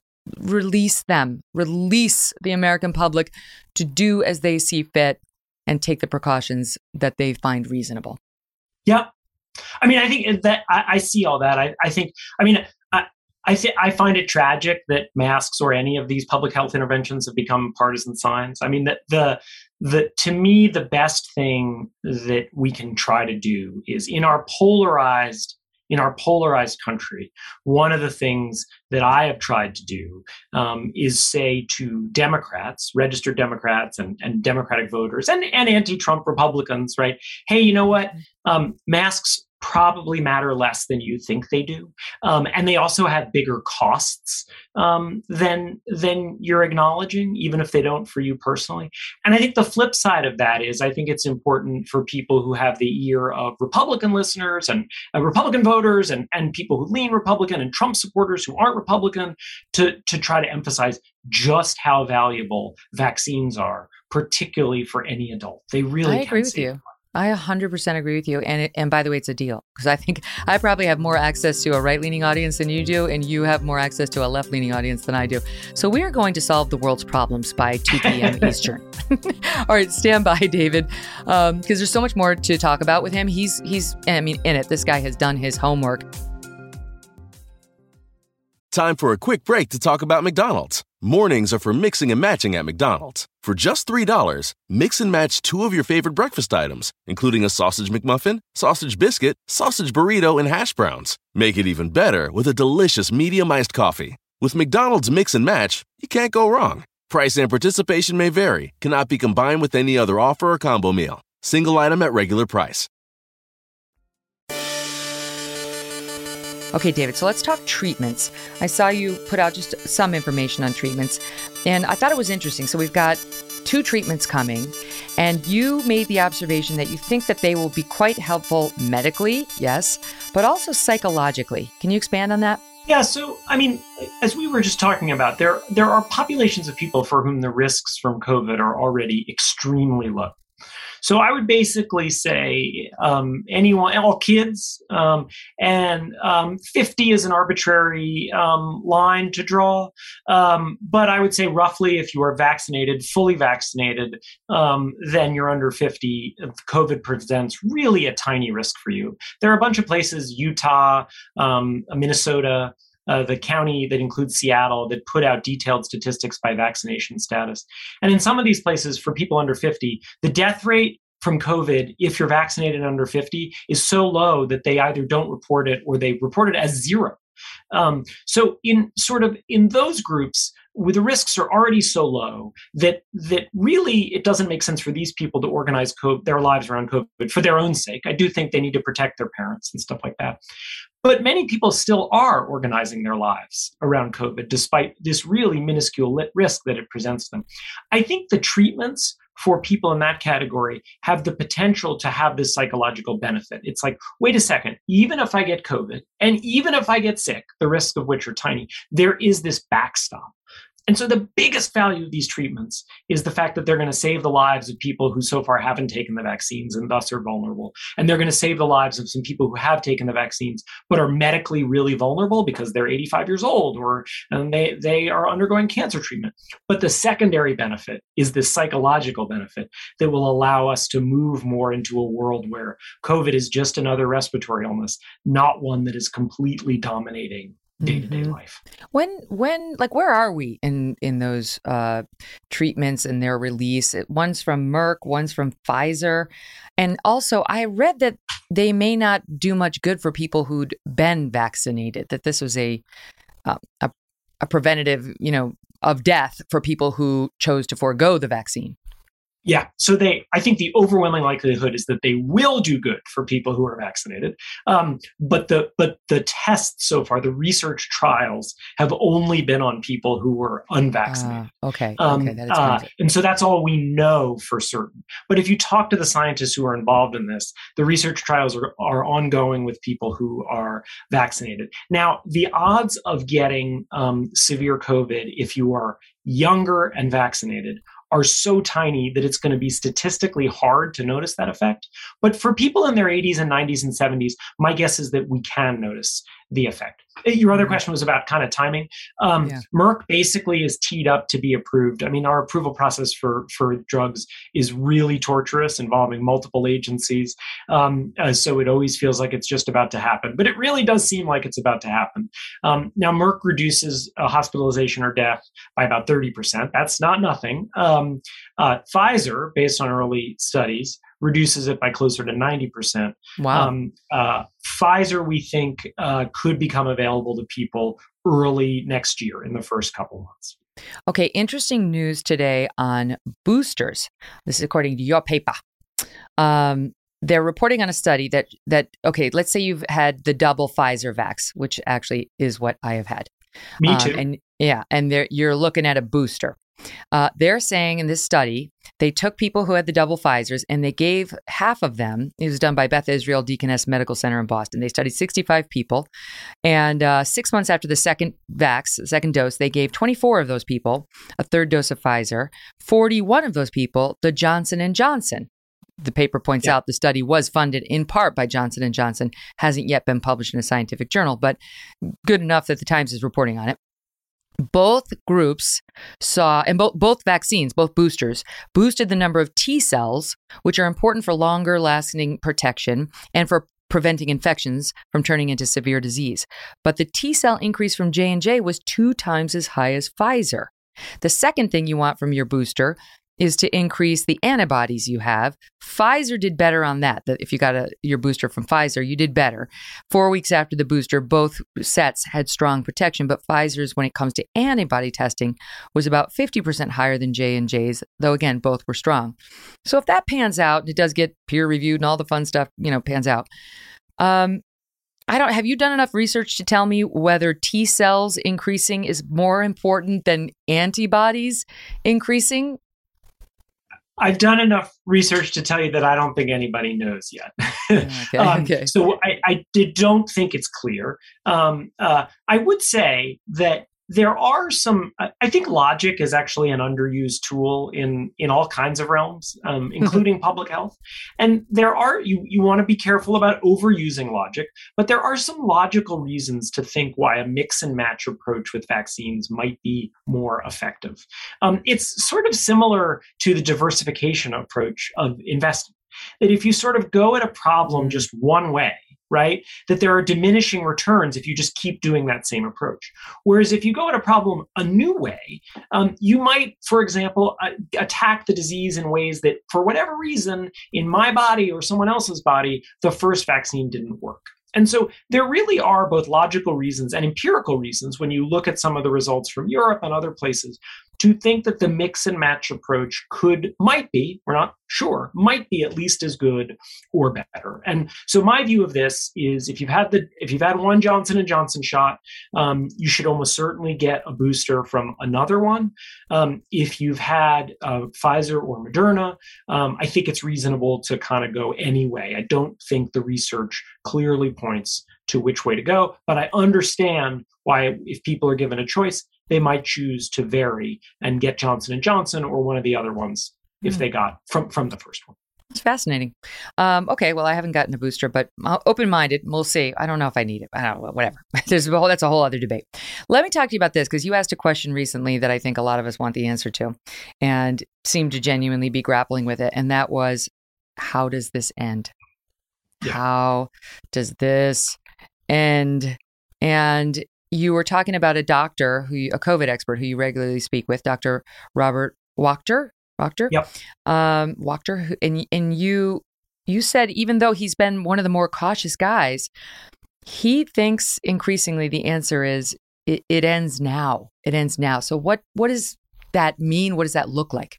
release them, release the American public to do as they see fit and take the precautions that they find reasonable. Yeah. I mean, I think that I, I see all that. I, I think, I mean, I, I, th- I find it tragic that masks or any of these public health interventions have become partisan signs. I mean, the, the, the, to me, the best thing that we can try to do is in our polarized In our polarized country, one of the things that I have tried to do um, is say to Democrats, registered Democrats and, and Democratic voters and, and anti-Trump Republicans, right? Hey, you know what? Um, masks probably matter less than you think they do. Um, and they also have bigger costs um, than, than you're acknowledging, even if they don't for you personally. And I think the flip side of that is I think it's important for people who have the ear of Republican listeners and uh, Republican voters and, and people who lean Republican and Trump supporters who aren't Republican to, to try to emphasize just how valuable vaccines are, particularly for any adult. They really I can agree with save you. lives. I one hundred percent agree with you. And it, and by the way, it's a deal because I think I probably have more access to a right-leaning audience than you do, and you have more access to a left-leaning audience than I do. So we are going to solve the world's problems by two p.m. Eastern. All right, stand by, David, because um, there's so much more to talk about with him. He's, he's, I mean, in it. This guy has done his homework. Time for a quick break to talk about McDonald's. Mornings are for mixing and matching at McDonald's. For just three dollars, mix and match two of your favorite breakfast items, including a sausage McMuffin, sausage biscuit, sausage burrito, and hash browns. Make it even better with a delicious medium iced coffee. With McDonald's Mix and Match, you can't go wrong. Price and participation may vary, cannot be combined with any other offer or combo meal. Single item at regular price. Okay, David, so let's talk treatments. I saw you put out just some information on treatments, and I thought it was interesting. So we've got two treatments coming, and you made the observation that you think that they will be quite helpful medically, yes, but also psychologically. Can you expand on that? Yeah, so, I mean, as we were just talking about, there, there are populations of people for whom the risks from COVID are already extremely low. So I would basically say um, anyone, all kids, um, and um, fifty is an arbitrary um, line to draw. Um, but I would say roughly if you are vaccinated, fully vaccinated, um, then you're under fifty. COVID presents really a tiny risk for you. There are a bunch of places, Utah, um, Minnesota, Uh, the county that includes Seattle, that put out detailed statistics by vaccination status. And in some of these places, for people under fifty, the death rate from COVID, if you're vaccinated under fifty, is so low that they either don't report it or they report it as zero. Um, so in sort of in those groups, where the risks are already so low that that really it doesn't make sense for these people to organize COVID, their lives around COVID for their own sake. I do think they need to protect their parents and stuff like that. But many people still are organizing their lives around COVID, despite this really minuscule risk that it presents them. I think the treatments for people in that category have the potential to have this psychological benefit. It's like, wait a second, even if I get COVID, and even if I get sick, the risks of which are tiny, there is this backstop. And so the biggest value of these treatments is the fact that they're going to save the lives of people who so far haven't taken the vaccines and thus are vulnerable. And they're going to save the lives of some people who have taken the vaccines but are medically really vulnerable because they're eighty-five years old or and they, they are undergoing cancer treatment. But the secondary benefit is this psychological benefit that will allow us to move more into a world where COVID is just another respiratory illness, not one that is completely dominating day-to-day mm-hmm. life. When, when, like, where are we in, in those uh, treatments and their release? One's from Merck, one's from Pfizer. And also, I read that they may not do much good for people who'd been vaccinated, that this was a, uh, a, a preventative, you know, of death for people who chose to forego the vaccine. Yeah. So they, I think the overwhelming likelihood is that they will do good for people who are vaccinated. Um, but the, but the tests so far, the research trials have only been on people who were unvaccinated. Uh, okay. Um, okay. That uh, and so that's all we know for certain. But if you talk to the scientists who are involved in this, the research trials are, are ongoing with people who are vaccinated. Now, the odds of getting um, severe COVID if you are younger and vaccinated are so tiny that it's going to be statistically hard to notice that effect. But for people in their eighties and nineties and seventies, my guess is that we can notice the effect. Your other question was about kind of timing. Um, yeah. Merck basically is teed up to be approved. I mean, our approval process for, for drugs is really torturous, involving multiple agencies. Um, uh, so it always feels like it's just about to happen. But it really does seem like it's about to happen. Um, now, Merck reduces uh, hospitalization or death by about thirty percent. That's not nothing. Um, uh, Pfizer, based on early studies, reduces it by closer to ninety percent. Wow. Um, uh, Pfizer, we think, uh, could become available to people early next year in the first couple months. Okay, interesting news today on boosters. This is according to your paper. Um, they're reporting on a study that, that, okay, let's say you've had the double Pfizer vax, which actually is what I have had. Me too. Um, and yeah, and they're, you're looking at a booster. Uh, they're saying in this study, they took people who had the double Pfizers and they gave half of them, it was done by Beth Israel Deaconess Medical Center in Boston. They studied sixty-five people. And uh, six months after the second vax, the second dose, they gave twenty-four of those people a third dose of Pfizer, forty-one of those people, the Johnson and Johnson. The paper points yeah. out the study was funded in part by Johnson and Johnson, hasn't yet been published in a scientific journal, but good enough that the Times is reporting on it. Both groups saw, and both both vaccines, both boosters, boosted the number of T cells, which are important for longer lasting protection and for preventing infections from turning into severe disease. But the T cell increase from J and J was two times as high as Pfizer. The second thing you want from your booster is to increase the antibodies you have. Pfizer did better on that. If you got a, your booster from Pfizer, you did better. Four weeks after the booster, both sets had strong protection, but Pfizer's, when it comes to antibody testing, was about fifty percent higher than J and J's, though again, both were strong. So if that pans out, it does get peer reviewed and all the fun stuff, you know, pans out. Um, I don't, have you done enough research to tell me whether T cells increasing is more important than antibodies increasing? I've done enough research to tell you that I don't think anybody knows yet. Okay, um, okay. So I, I did, don't think it's clear. Um, uh, I would say that there are some, I think logic is actually an underused tool in, in all kinds of realms, um, including public health. And there are, you, you want to be careful about overusing logic, but there are some logical reasons to think why a mix and match approach with vaccines might be more effective. Um, it's sort of similar to the diversification approach of investing. That if you sort of go at a problem just one way, right, that there are diminishing returns if you just keep doing that same approach. Whereas if you go at a problem a new way, um, you might, for example, uh, attack the disease in ways that, for whatever reason, in my body or someone else's body, the first vaccine didn't work. And so there really are both logical reasons and empirical reasons when you look at some of the results from Europe and other places to think that the mix and match approach could, might be, we're not sure, might be at least as good or better. And so my view of this is if you've had the, if you've had one Johnson and Johnson shot, um, you should almost certainly get a booster from another one. Um, if you've had uh, Pfizer or Moderna, um, I think it's reasonable to kind of go anyway. I don't think the research clearly points to which way to go, but I understand why if people are given a choice, they might choose to vary and get Johnson and Johnson or one of the other ones if mm. they got from, from the first one. It's fascinating. Um, okay, well, I haven't gotten a booster, but open-minded. We'll see. I don't know if I need it. I don't know, whatever. There's a whole, that's a whole other debate. Let me talk to you about this because you asked a question recently that I think a lot of us want the answer to and seem to genuinely be grappling with it. And that was, how does this end? Yeah. How does this end? And you were talking about a doctor, who a COVID expert who you regularly speak with, Doctor Robert Wachter. Wachter? Yep. Um, Wachter, who, and and you you said even though he's been one of the more cautious guys, he thinks increasingly the answer is it, it ends now. It ends now. So what what does that mean? What does that look like?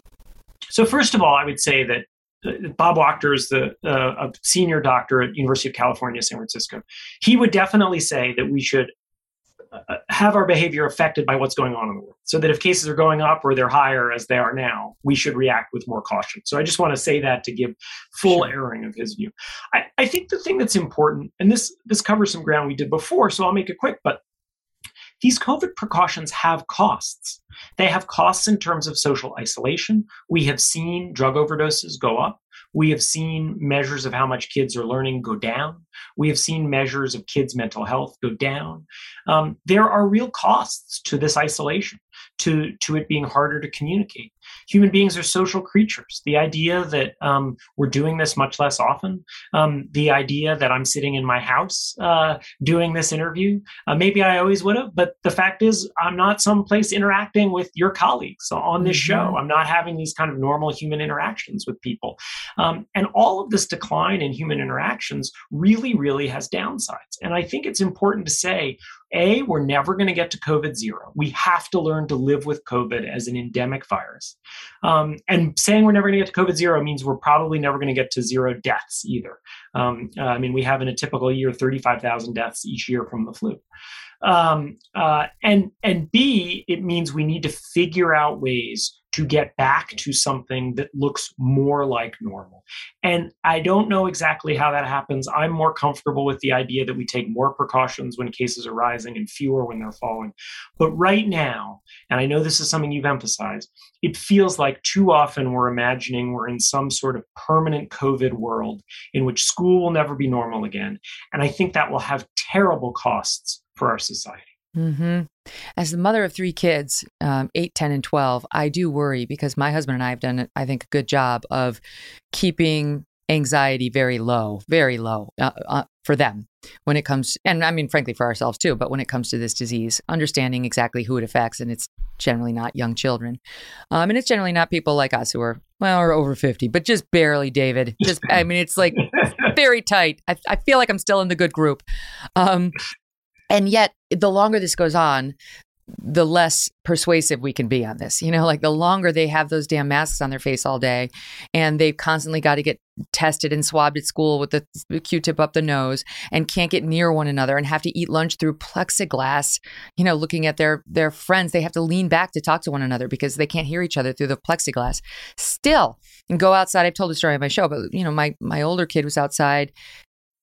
So first of all, I would say that Bob Wachter is the uh, a senior doctor at University of California, San Francisco. He would definitely say that we should uh, have our behavior affected by what's going on in the world. So that if cases are going up or they're higher as they are now, we should react with more caution. So I just want to say that to give full sure. airing of his view. I, I think the thing that's important, and this this covers some ground we did before, so I'll make it quick, but these COVID precautions have costs. They have costs in terms of social isolation. We have seen drug overdoses go up. We have seen measures of how much kids are learning go down. We have seen measures of kids' mental health go down. Um, there are real costs to this isolation, to, to it being harder to communicate. Human beings are social creatures. The idea that um, we're doing this much less often, um, the idea that I'm sitting in my house uh, doing this interview, uh, maybe I always would have, but the fact is I'm not someplace interacting with your colleagues on this mm-hmm. show. I'm not having these kind of normal human interactions with people. Um, and all of this decline in human interactions really, really has downsides. And I think it's important to say, A, we're never going to get to COVID zero. We have to learn to live with COVID as an endemic virus. Um, and saying we're never going to get to COVID zero means we're probably never going to get to zero deaths either. Um, uh, I mean, we have in a typical year thirty-five thousand deaths each year from the flu. Um, uh, and, and B, it means we need to figure out ways to get back to something that looks more like normal. And I don't know exactly how that happens. I'm more comfortable with the idea that we take more precautions when cases are rising and fewer when they're falling. But right now, and I know this is something you've emphasized, it feels like too often we're imagining we're in some sort of permanent COVID world in which school will never be normal again. And I think that will have terrible costs for our society. Mm-hmm. As the mother of three kids, um, eight, ten, and twelve, I do worry because my husband and I have done, I think, a good job of keeping anxiety very low, very low uh, uh, for them when it comes, and I mean, frankly, for ourselves too, but when it comes to this disease, understanding exactly who it affects, and it's generally not young children. Um, and it's generally not people like us who are, well, are over fifty, but just barely, David. Just, I mean, it's like very tight. I, I feel like I'm still in the good group. Um, And yet, the longer this goes on, the less persuasive we can be on this. You know, like the longer they have those damn masks on their face all day and they've constantly got to get tested and swabbed at school with the Q-tip up the nose and can't get near one another and have to eat lunch through plexiglass, you know, looking at their, their friends. They have to lean back to talk to one another because they can't hear each other through the plexiglass. Still, and go outside. I've told the story on my show, but, you know, my, my older kid was outside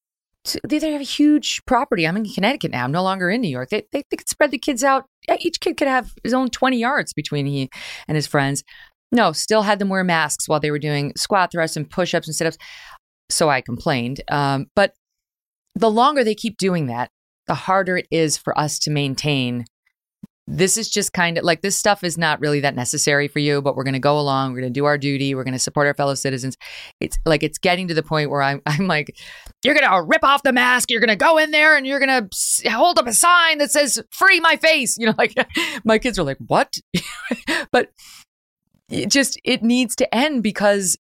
they have a huge property. I'm in Connecticut now. I'm no longer in New York. They, they, they could spread the kids out. Each kid could have his own twenty yards between he and his friends. No, still had them wear masks while they were doing squat thrusts and push-ups and sit-ups. So I complained. Um, but the longer they keep doing that, the harder it is for us to maintain. This is just kind of like, this stuff is not really that necessary for you, but we're going to go along. We're going to do our duty. We're going to support our fellow citizens. It's like, it's getting to the point where I'm, I'm like, you're going to rip off the mask. You're going to go in there and you're going to hold up a sign that says, free my face. You know, like my kids are like, what? But it just, it needs to end, because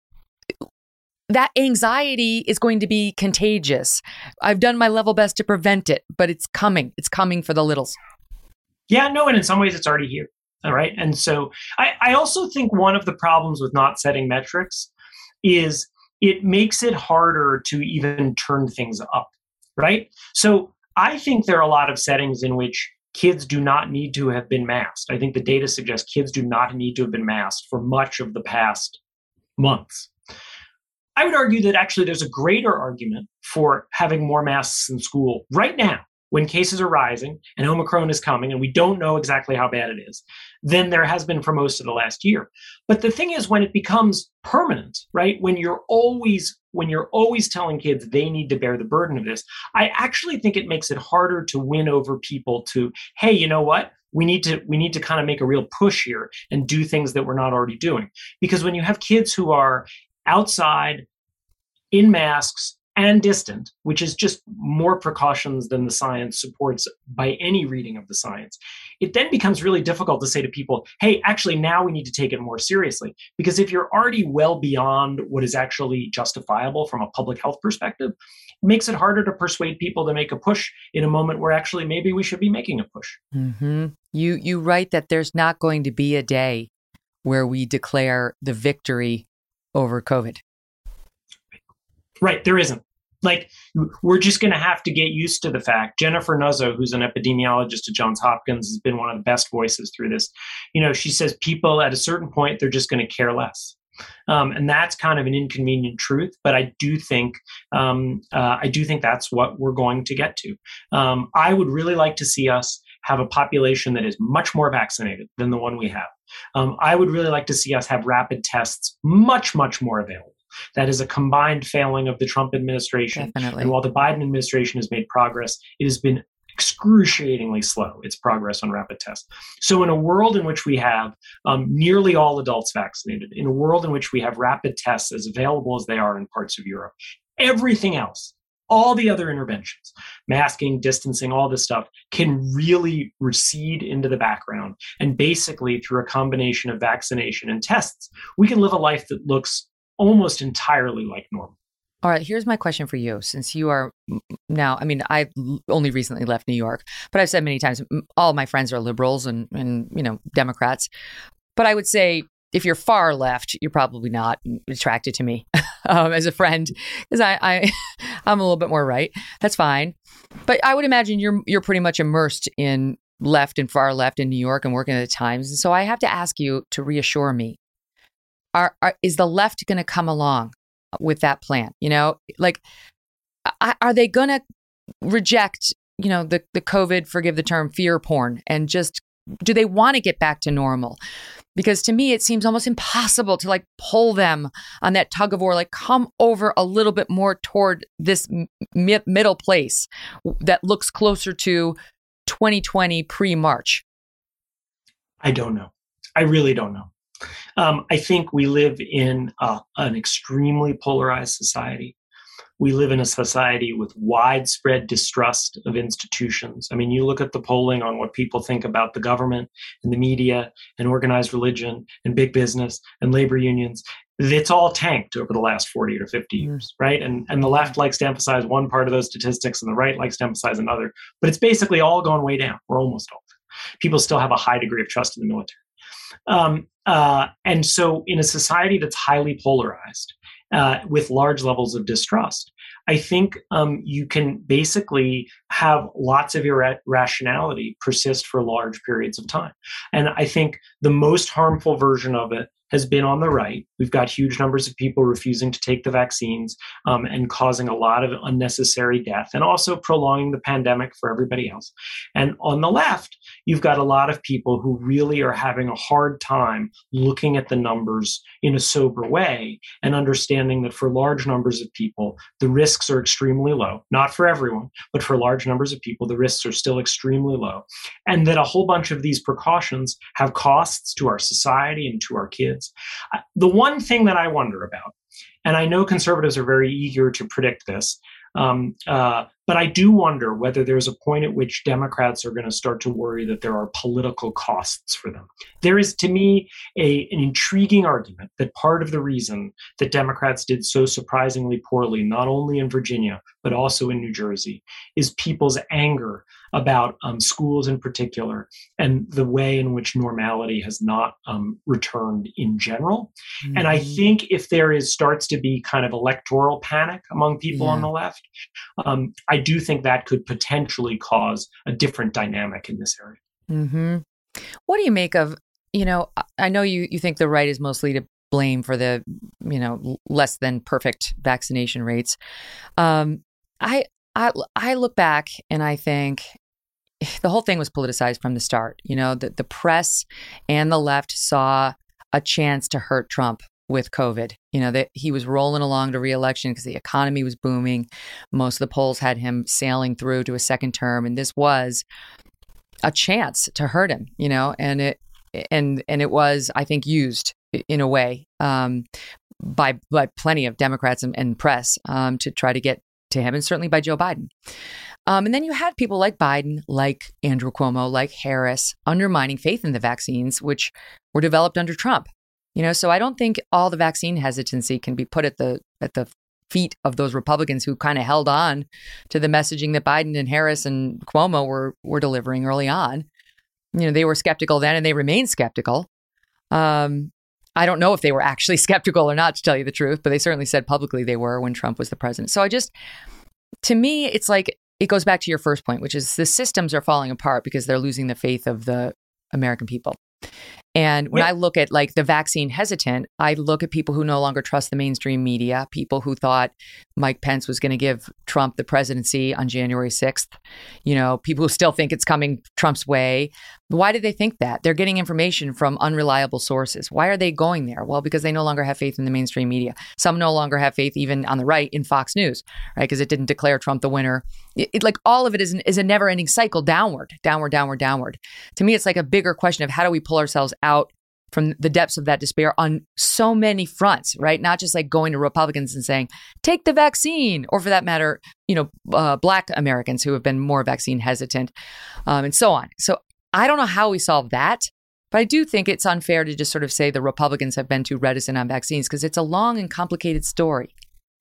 that anxiety is going to be contagious. I've done my level best to prevent it, but it's coming. It's coming for the littles. Yeah, no, and in some ways it's already here. All right. And so I, I also think one of the problems with not setting metrics is it makes it harder to even turn things up. Right. So I think there are a lot of settings in which kids do not need to have been masked. I think the data suggests kids do not need to have been masked for much of the past months. I would argue that actually there's a greater argument for having more masks in school right now, when cases are rising and Omicron is coming and we don't know exactly how bad it is, than there has been for most of the last year. But the thing is, when it becomes permanent, right, when you're always when you're always telling kids they need to bear the burden of this, I actually think it makes it harder to win over people to, hey, you know what? We need to we need to kind of make a real push here and do things that we're not already doing. Because when you have kids who are outside, in masks, and distant, which is just more precautions than the science supports by any reading of the science, it then becomes really difficult to say to people, hey, actually, now we need to take it more seriously. Because if you're already well beyond what is actually justifiable from a public health perspective, it makes it harder to persuade people to make a push in a moment where actually maybe we should be making a push. Mm-hmm. You, you write that there's not going to be a day where we declare the victory over COVID. Right, there isn't. Like, we're just going to have to get used to the fact. Jennifer Nuzzo, who's an epidemiologist at Johns Hopkins, has been one of the best voices through this. You know, she says people at a certain point, they're just going to care less. Um, and that's kind of an inconvenient truth. But I do think, um, uh, I do think that's what we're going to get to. Um, I would really like to see us have a population that is much more vaccinated than the one we have. Um, I would really like to see us have rapid tests much, much more available. That is a combined failing of the Trump administration. Definitely. And while the Biden administration has made progress, it has been excruciatingly slow, its progress on rapid tests. So in a world in which we have um, nearly all adults vaccinated, in a world in which we have rapid tests as available as they are in parts of Europe, everything else, all the other interventions, masking, distancing, all this stuff, can really recede into the background. And basically, through a combination of vaccination and tests, we can live a life that looks almost entirely like normal. All right, here's my question for you. Since you are now, I mean, I've only recently left New York, but I've said many times, all my friends are liberals and, and you know, Democrats. But I would say if you're far left, you're probably not attracted to me um, as a friend, because I, I, I'm a little bit more right. That's fine. But I would imagine you're you're pretty much immersed in left and far left in New York and working at the Times. And so I have to ask you to reassure me. Are, are is the left going to come along with that plan? You know, like, are they going to reject, you know, the, the COVID, forgive the term, fear porn, and just, do they want to get back to normal? Because to me, it seems almost impossible to like pull them on that tug of war, like come over a little bit more toward this mi- middle place that looks closer to twenty twenty pre-March. I don't know. I really don't know. Um, I think we live in uh, an extremely polarized society. We live in a society with widespread distrust of institutions. I mean, you look at the polling on what people think about the government and the media and organized religion and big business and labor unions. It's all tanked over the last forty or fifty years, right? And, and the left likes to emphasize one part of those statistics and the right likes to emphasize another. But it's basically all going way down, or almost all. People still have a high degree of trust in the military. Um, uh, and so in a society that's highly polarized, uh, with large levels of distrust, I think um, you can basically have lots of irra- irrationality persist for large periods of time. And I think the most harmful version of it has been on the right. We've got huge numbers of people refusing to take the vaccines um, and causing a lot of unnecessary death and also prolonging the pandemic for everybody else. And on the left, you've got a lot of people who really are having a hard time looking at the numbers in a sober way and understanding that for large numbers of people, the risks are extremely low. Not for everyone, but for large numbers of people, the risks are still extremely low. And that a whole bunch of these precautions have costs to our society and to our kids. The one thing that I wonder about, and I know conservatives are very eager to predict this, Um, uh, but I do wonder whether there's a point at which Democrats are going to start to worry that there are political costs for them. There is, to me, a, an intriguing argument that part of the reason that Democrats did so surprisingly poorly, not only in Virginia, but also in New Jersey, is people's anger about um, schools in particular and the way in which normality has not um, returned in general. Mm-hmm. And I think if there is starts to be kind of electoral panic among people yeah. on the left, um, I do think that could potentially cause a different dynamic in this area. Mm-hmm. What do you make of, you know, I know you, you think the right is mostly to blame for the, you know, less than perfect vaccination rates. Um, I, I, I look back and I think the whole thing was politicized from the start. You know, the, the press and the left saw a chance to hurt Trump with COVID. You know, that he was rolling along to re-election because the economy was booming. Most of the polls had him sailing through to a second term. And this was a chance to hurt him, you know, and it, and, and it was, I think, used in a way um, by, by plenty of Democrats and, and press um, to try to get to him, and certainly by Joe Biden. Um, and then you had people like Biden, like Andrew Cuomo, like Harris, undermining faith in the vaccines, which were developed under Trump. You know, so I don't think all the vaccine hesitancy can be put at the at the feet of those Republicans who kind of held on to the messaging that Biden and Harris and Cuomo were were delivering early on. You know, they were skeptical then, and they remain skeptical. Um, I don't know if they were actually skeptical or not, to tell you the truth, but they certainly said publicly they were when Trump was the president. So I just, to me, it's like, it goes back to your first point, which is the systems are falling apart because they're losing the faith of the American people. And when yeah. I look at like the vaccine hesitant, I look at people who no longer trust the mainstream media, people who thought Mike Pence was going to give Trump the presidency on January sixth, you know, people who still think it's coming Trump's way. Why did they think that? They're getting information from unreliable sources. Why are they going there? Well, because they no longer have faith in the mainstream media. Some no longer have faith even on the right in Fox News, right? Because it didn't declare Trump the winner. It, it, like all of it is, an, is a never ending cycle downward, downward, downward, downward. To me, it's like a bigger question of how do we pull ourselves out from the depths of that despair on so many fronts, right? Not just like going to Republicans and saying, take the vaccine, or for that matter, you know, uh, Black Americans who have been more vaccine hesitant um, and so on. So I don't know how we solve that, but I do think it's unfair to just sort of say the Republicans have been too reticent on vaccines because it's a long and complicated story.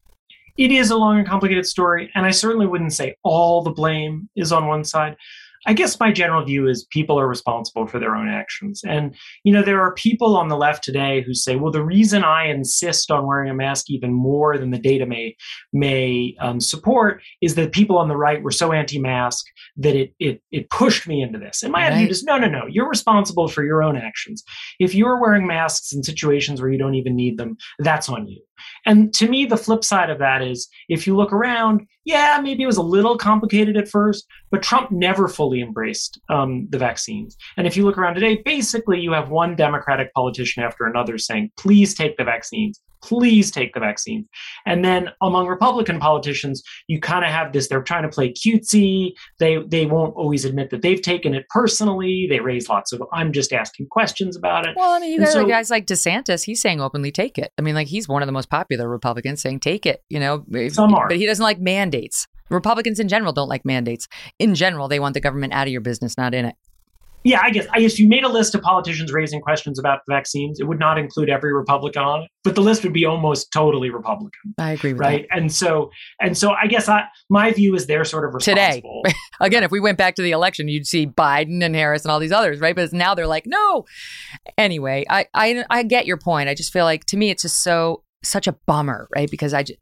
It is a long and complicated story. And I certainly wouldn't say all the blame is on one side. I guess my general view is people are responsible for their own actions. And, you know, there are people on the left today who say, well, the reason I insist on wearing a mask even more than the data may may um, support is that people on the right were so anti-mask that it it it pushed me into this. And my right. attitude is, no, no, no, you're responsible for your own actions. If you're wearing masks in situations where you don't even need them, that's on you. And to me, the flip side of that is if you look around, yeah, maybe it was a little complicated at first, but Trump never fully embraced um, the vaccines. And if you look around today, basically you have one Democratic politician after another saying, please take the vaccines. Please take the vaccines. And then among Republican politicians, you kind of have this, they're trying to play cutesy. They they won't always admit that they've taken it personally. They raise lots of, I'm just asking questions about it. Well, I mean, you and got so, guys like DeSantis, he's saying openly, take it. I mean, like he's one of the most popular Republicans saying, take it, you know. Some are. But he doesn't like mandates. Republicans in general don't like mandates. In general, they want the government out of your business, not in it. Yeah, I guess. I guess if you made a list of politicians raising questions about vaccines, it would not include every Republican on it, but the list would be almost totally Republican. I agree with right? that. And so, and so, I guess I, my view is they're sort of responsible. Today, again, if we went back to the election, you'd see Biden and Harris and all these others, right? But now they're like, no. Anyway, I, I, I get your point. I just feel like to me, it's just so such a bummer, right? Because I just.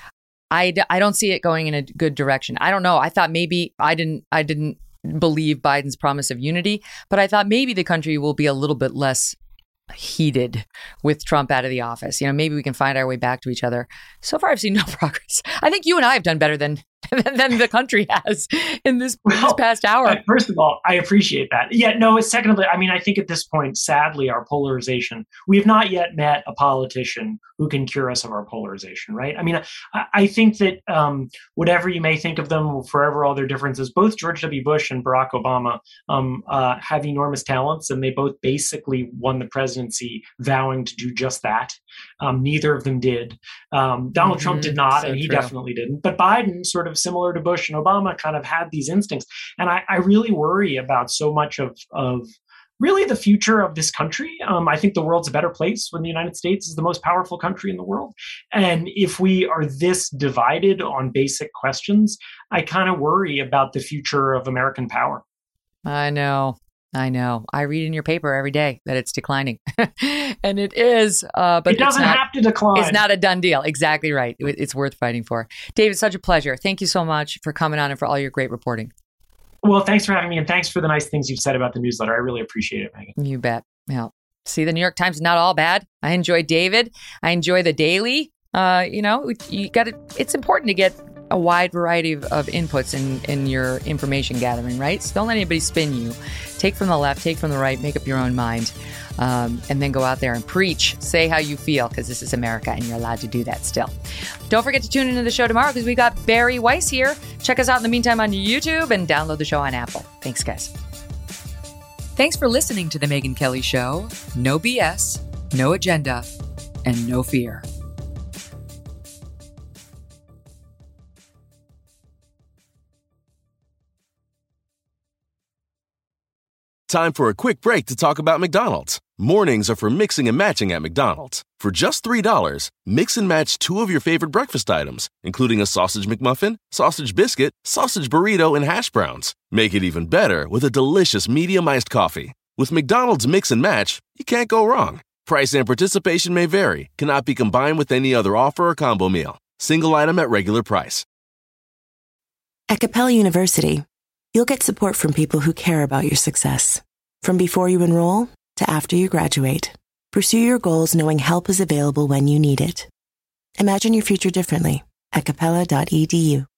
I, I don't see it going in a good direction. I don't know. I thought maybe I didn't I didn't believe Biden's promise of unity, but I thought maybe the country will be a little bit less heated with Trump out of the office. You know, maybe we can find our way back to each other. So far, I've seen no progress. I think you and I have done better than than the country has in this, well, this past hour. Uh, first of all, I appreciate that. Yeah, no, secondly, I mean, I think at this point, sadly, our polarization, we have not yet met a politician who can cure us of our polarization, right? I mean, I, I think that um, whatever you may think of them, forever all their differences, both George W. Bush and Barack Obama um, uh, have enormous talents, and they both basically won the presidency vowing to do just that. Um, neither of them did. Um, Donald mm-hmm. Trump did not, so and he true. definitely didn't. But Biden, sort of similar to Bush and Obama, kind of had these instincts. And I, I really worry about so much of, of really the future of this country. Um, I think the world's a better place when the United States is the most powerful country in the world. And if we are this divided on basic questions, I kind of worry about the future of American power. I know. I know. I read in your paper every day that it's declining. And it is. Uh, but it doesn't not, have to decline. It's not a done deal. Exactly right. It, it's worth fighting for. David, such a pleasure. Thank you so much for coming on and for all your great reporting. Well, thanks for having me. And thanks for the nice things you've said about the newsletter. I really appreciate it, Megan. You bet. Well, see, the New York Times is not all bad. I enjoy David. I enjoy the Daily. Uh, you know, you got to, it's important to get a wide variety of, of inputs in, in your information gathering, right? So don't let anybody spin you. Take from the left, take from the right, make up your own mind, um, and then go out there and preach. Say how you feel, because this is America and you're allowed to do that still. Don't forget to tune into the show tomorrow because we got Barry Weiss here. Check us out in the meantime on YouTube and download the show on Apple. Thanks, guys. Thanks for listening to The Megyn Kelly Show. No B S, no agenda, and no fear. Time for a quick break to talk about McDonald's. Mornings are for mixing and matching at McDonald's. For just three dollars, mix and match two of your favorite breakfast items, including a sausage McMuffin, sausage biscuit, sausage burrito, and hash browns. Make it even better with a delicious medium iced coffee. With McDonald's Mix and Match, you can't go wrong. Price and participation may vary, cannot be combined with any other offer or combo meal. Single item at regular price. At Capella University, you'll get support from people who care about your success. From before you enroll to after you graduate, pursue your goals knowing help is available when you need it. Imagine your future differently at capella dot e d u.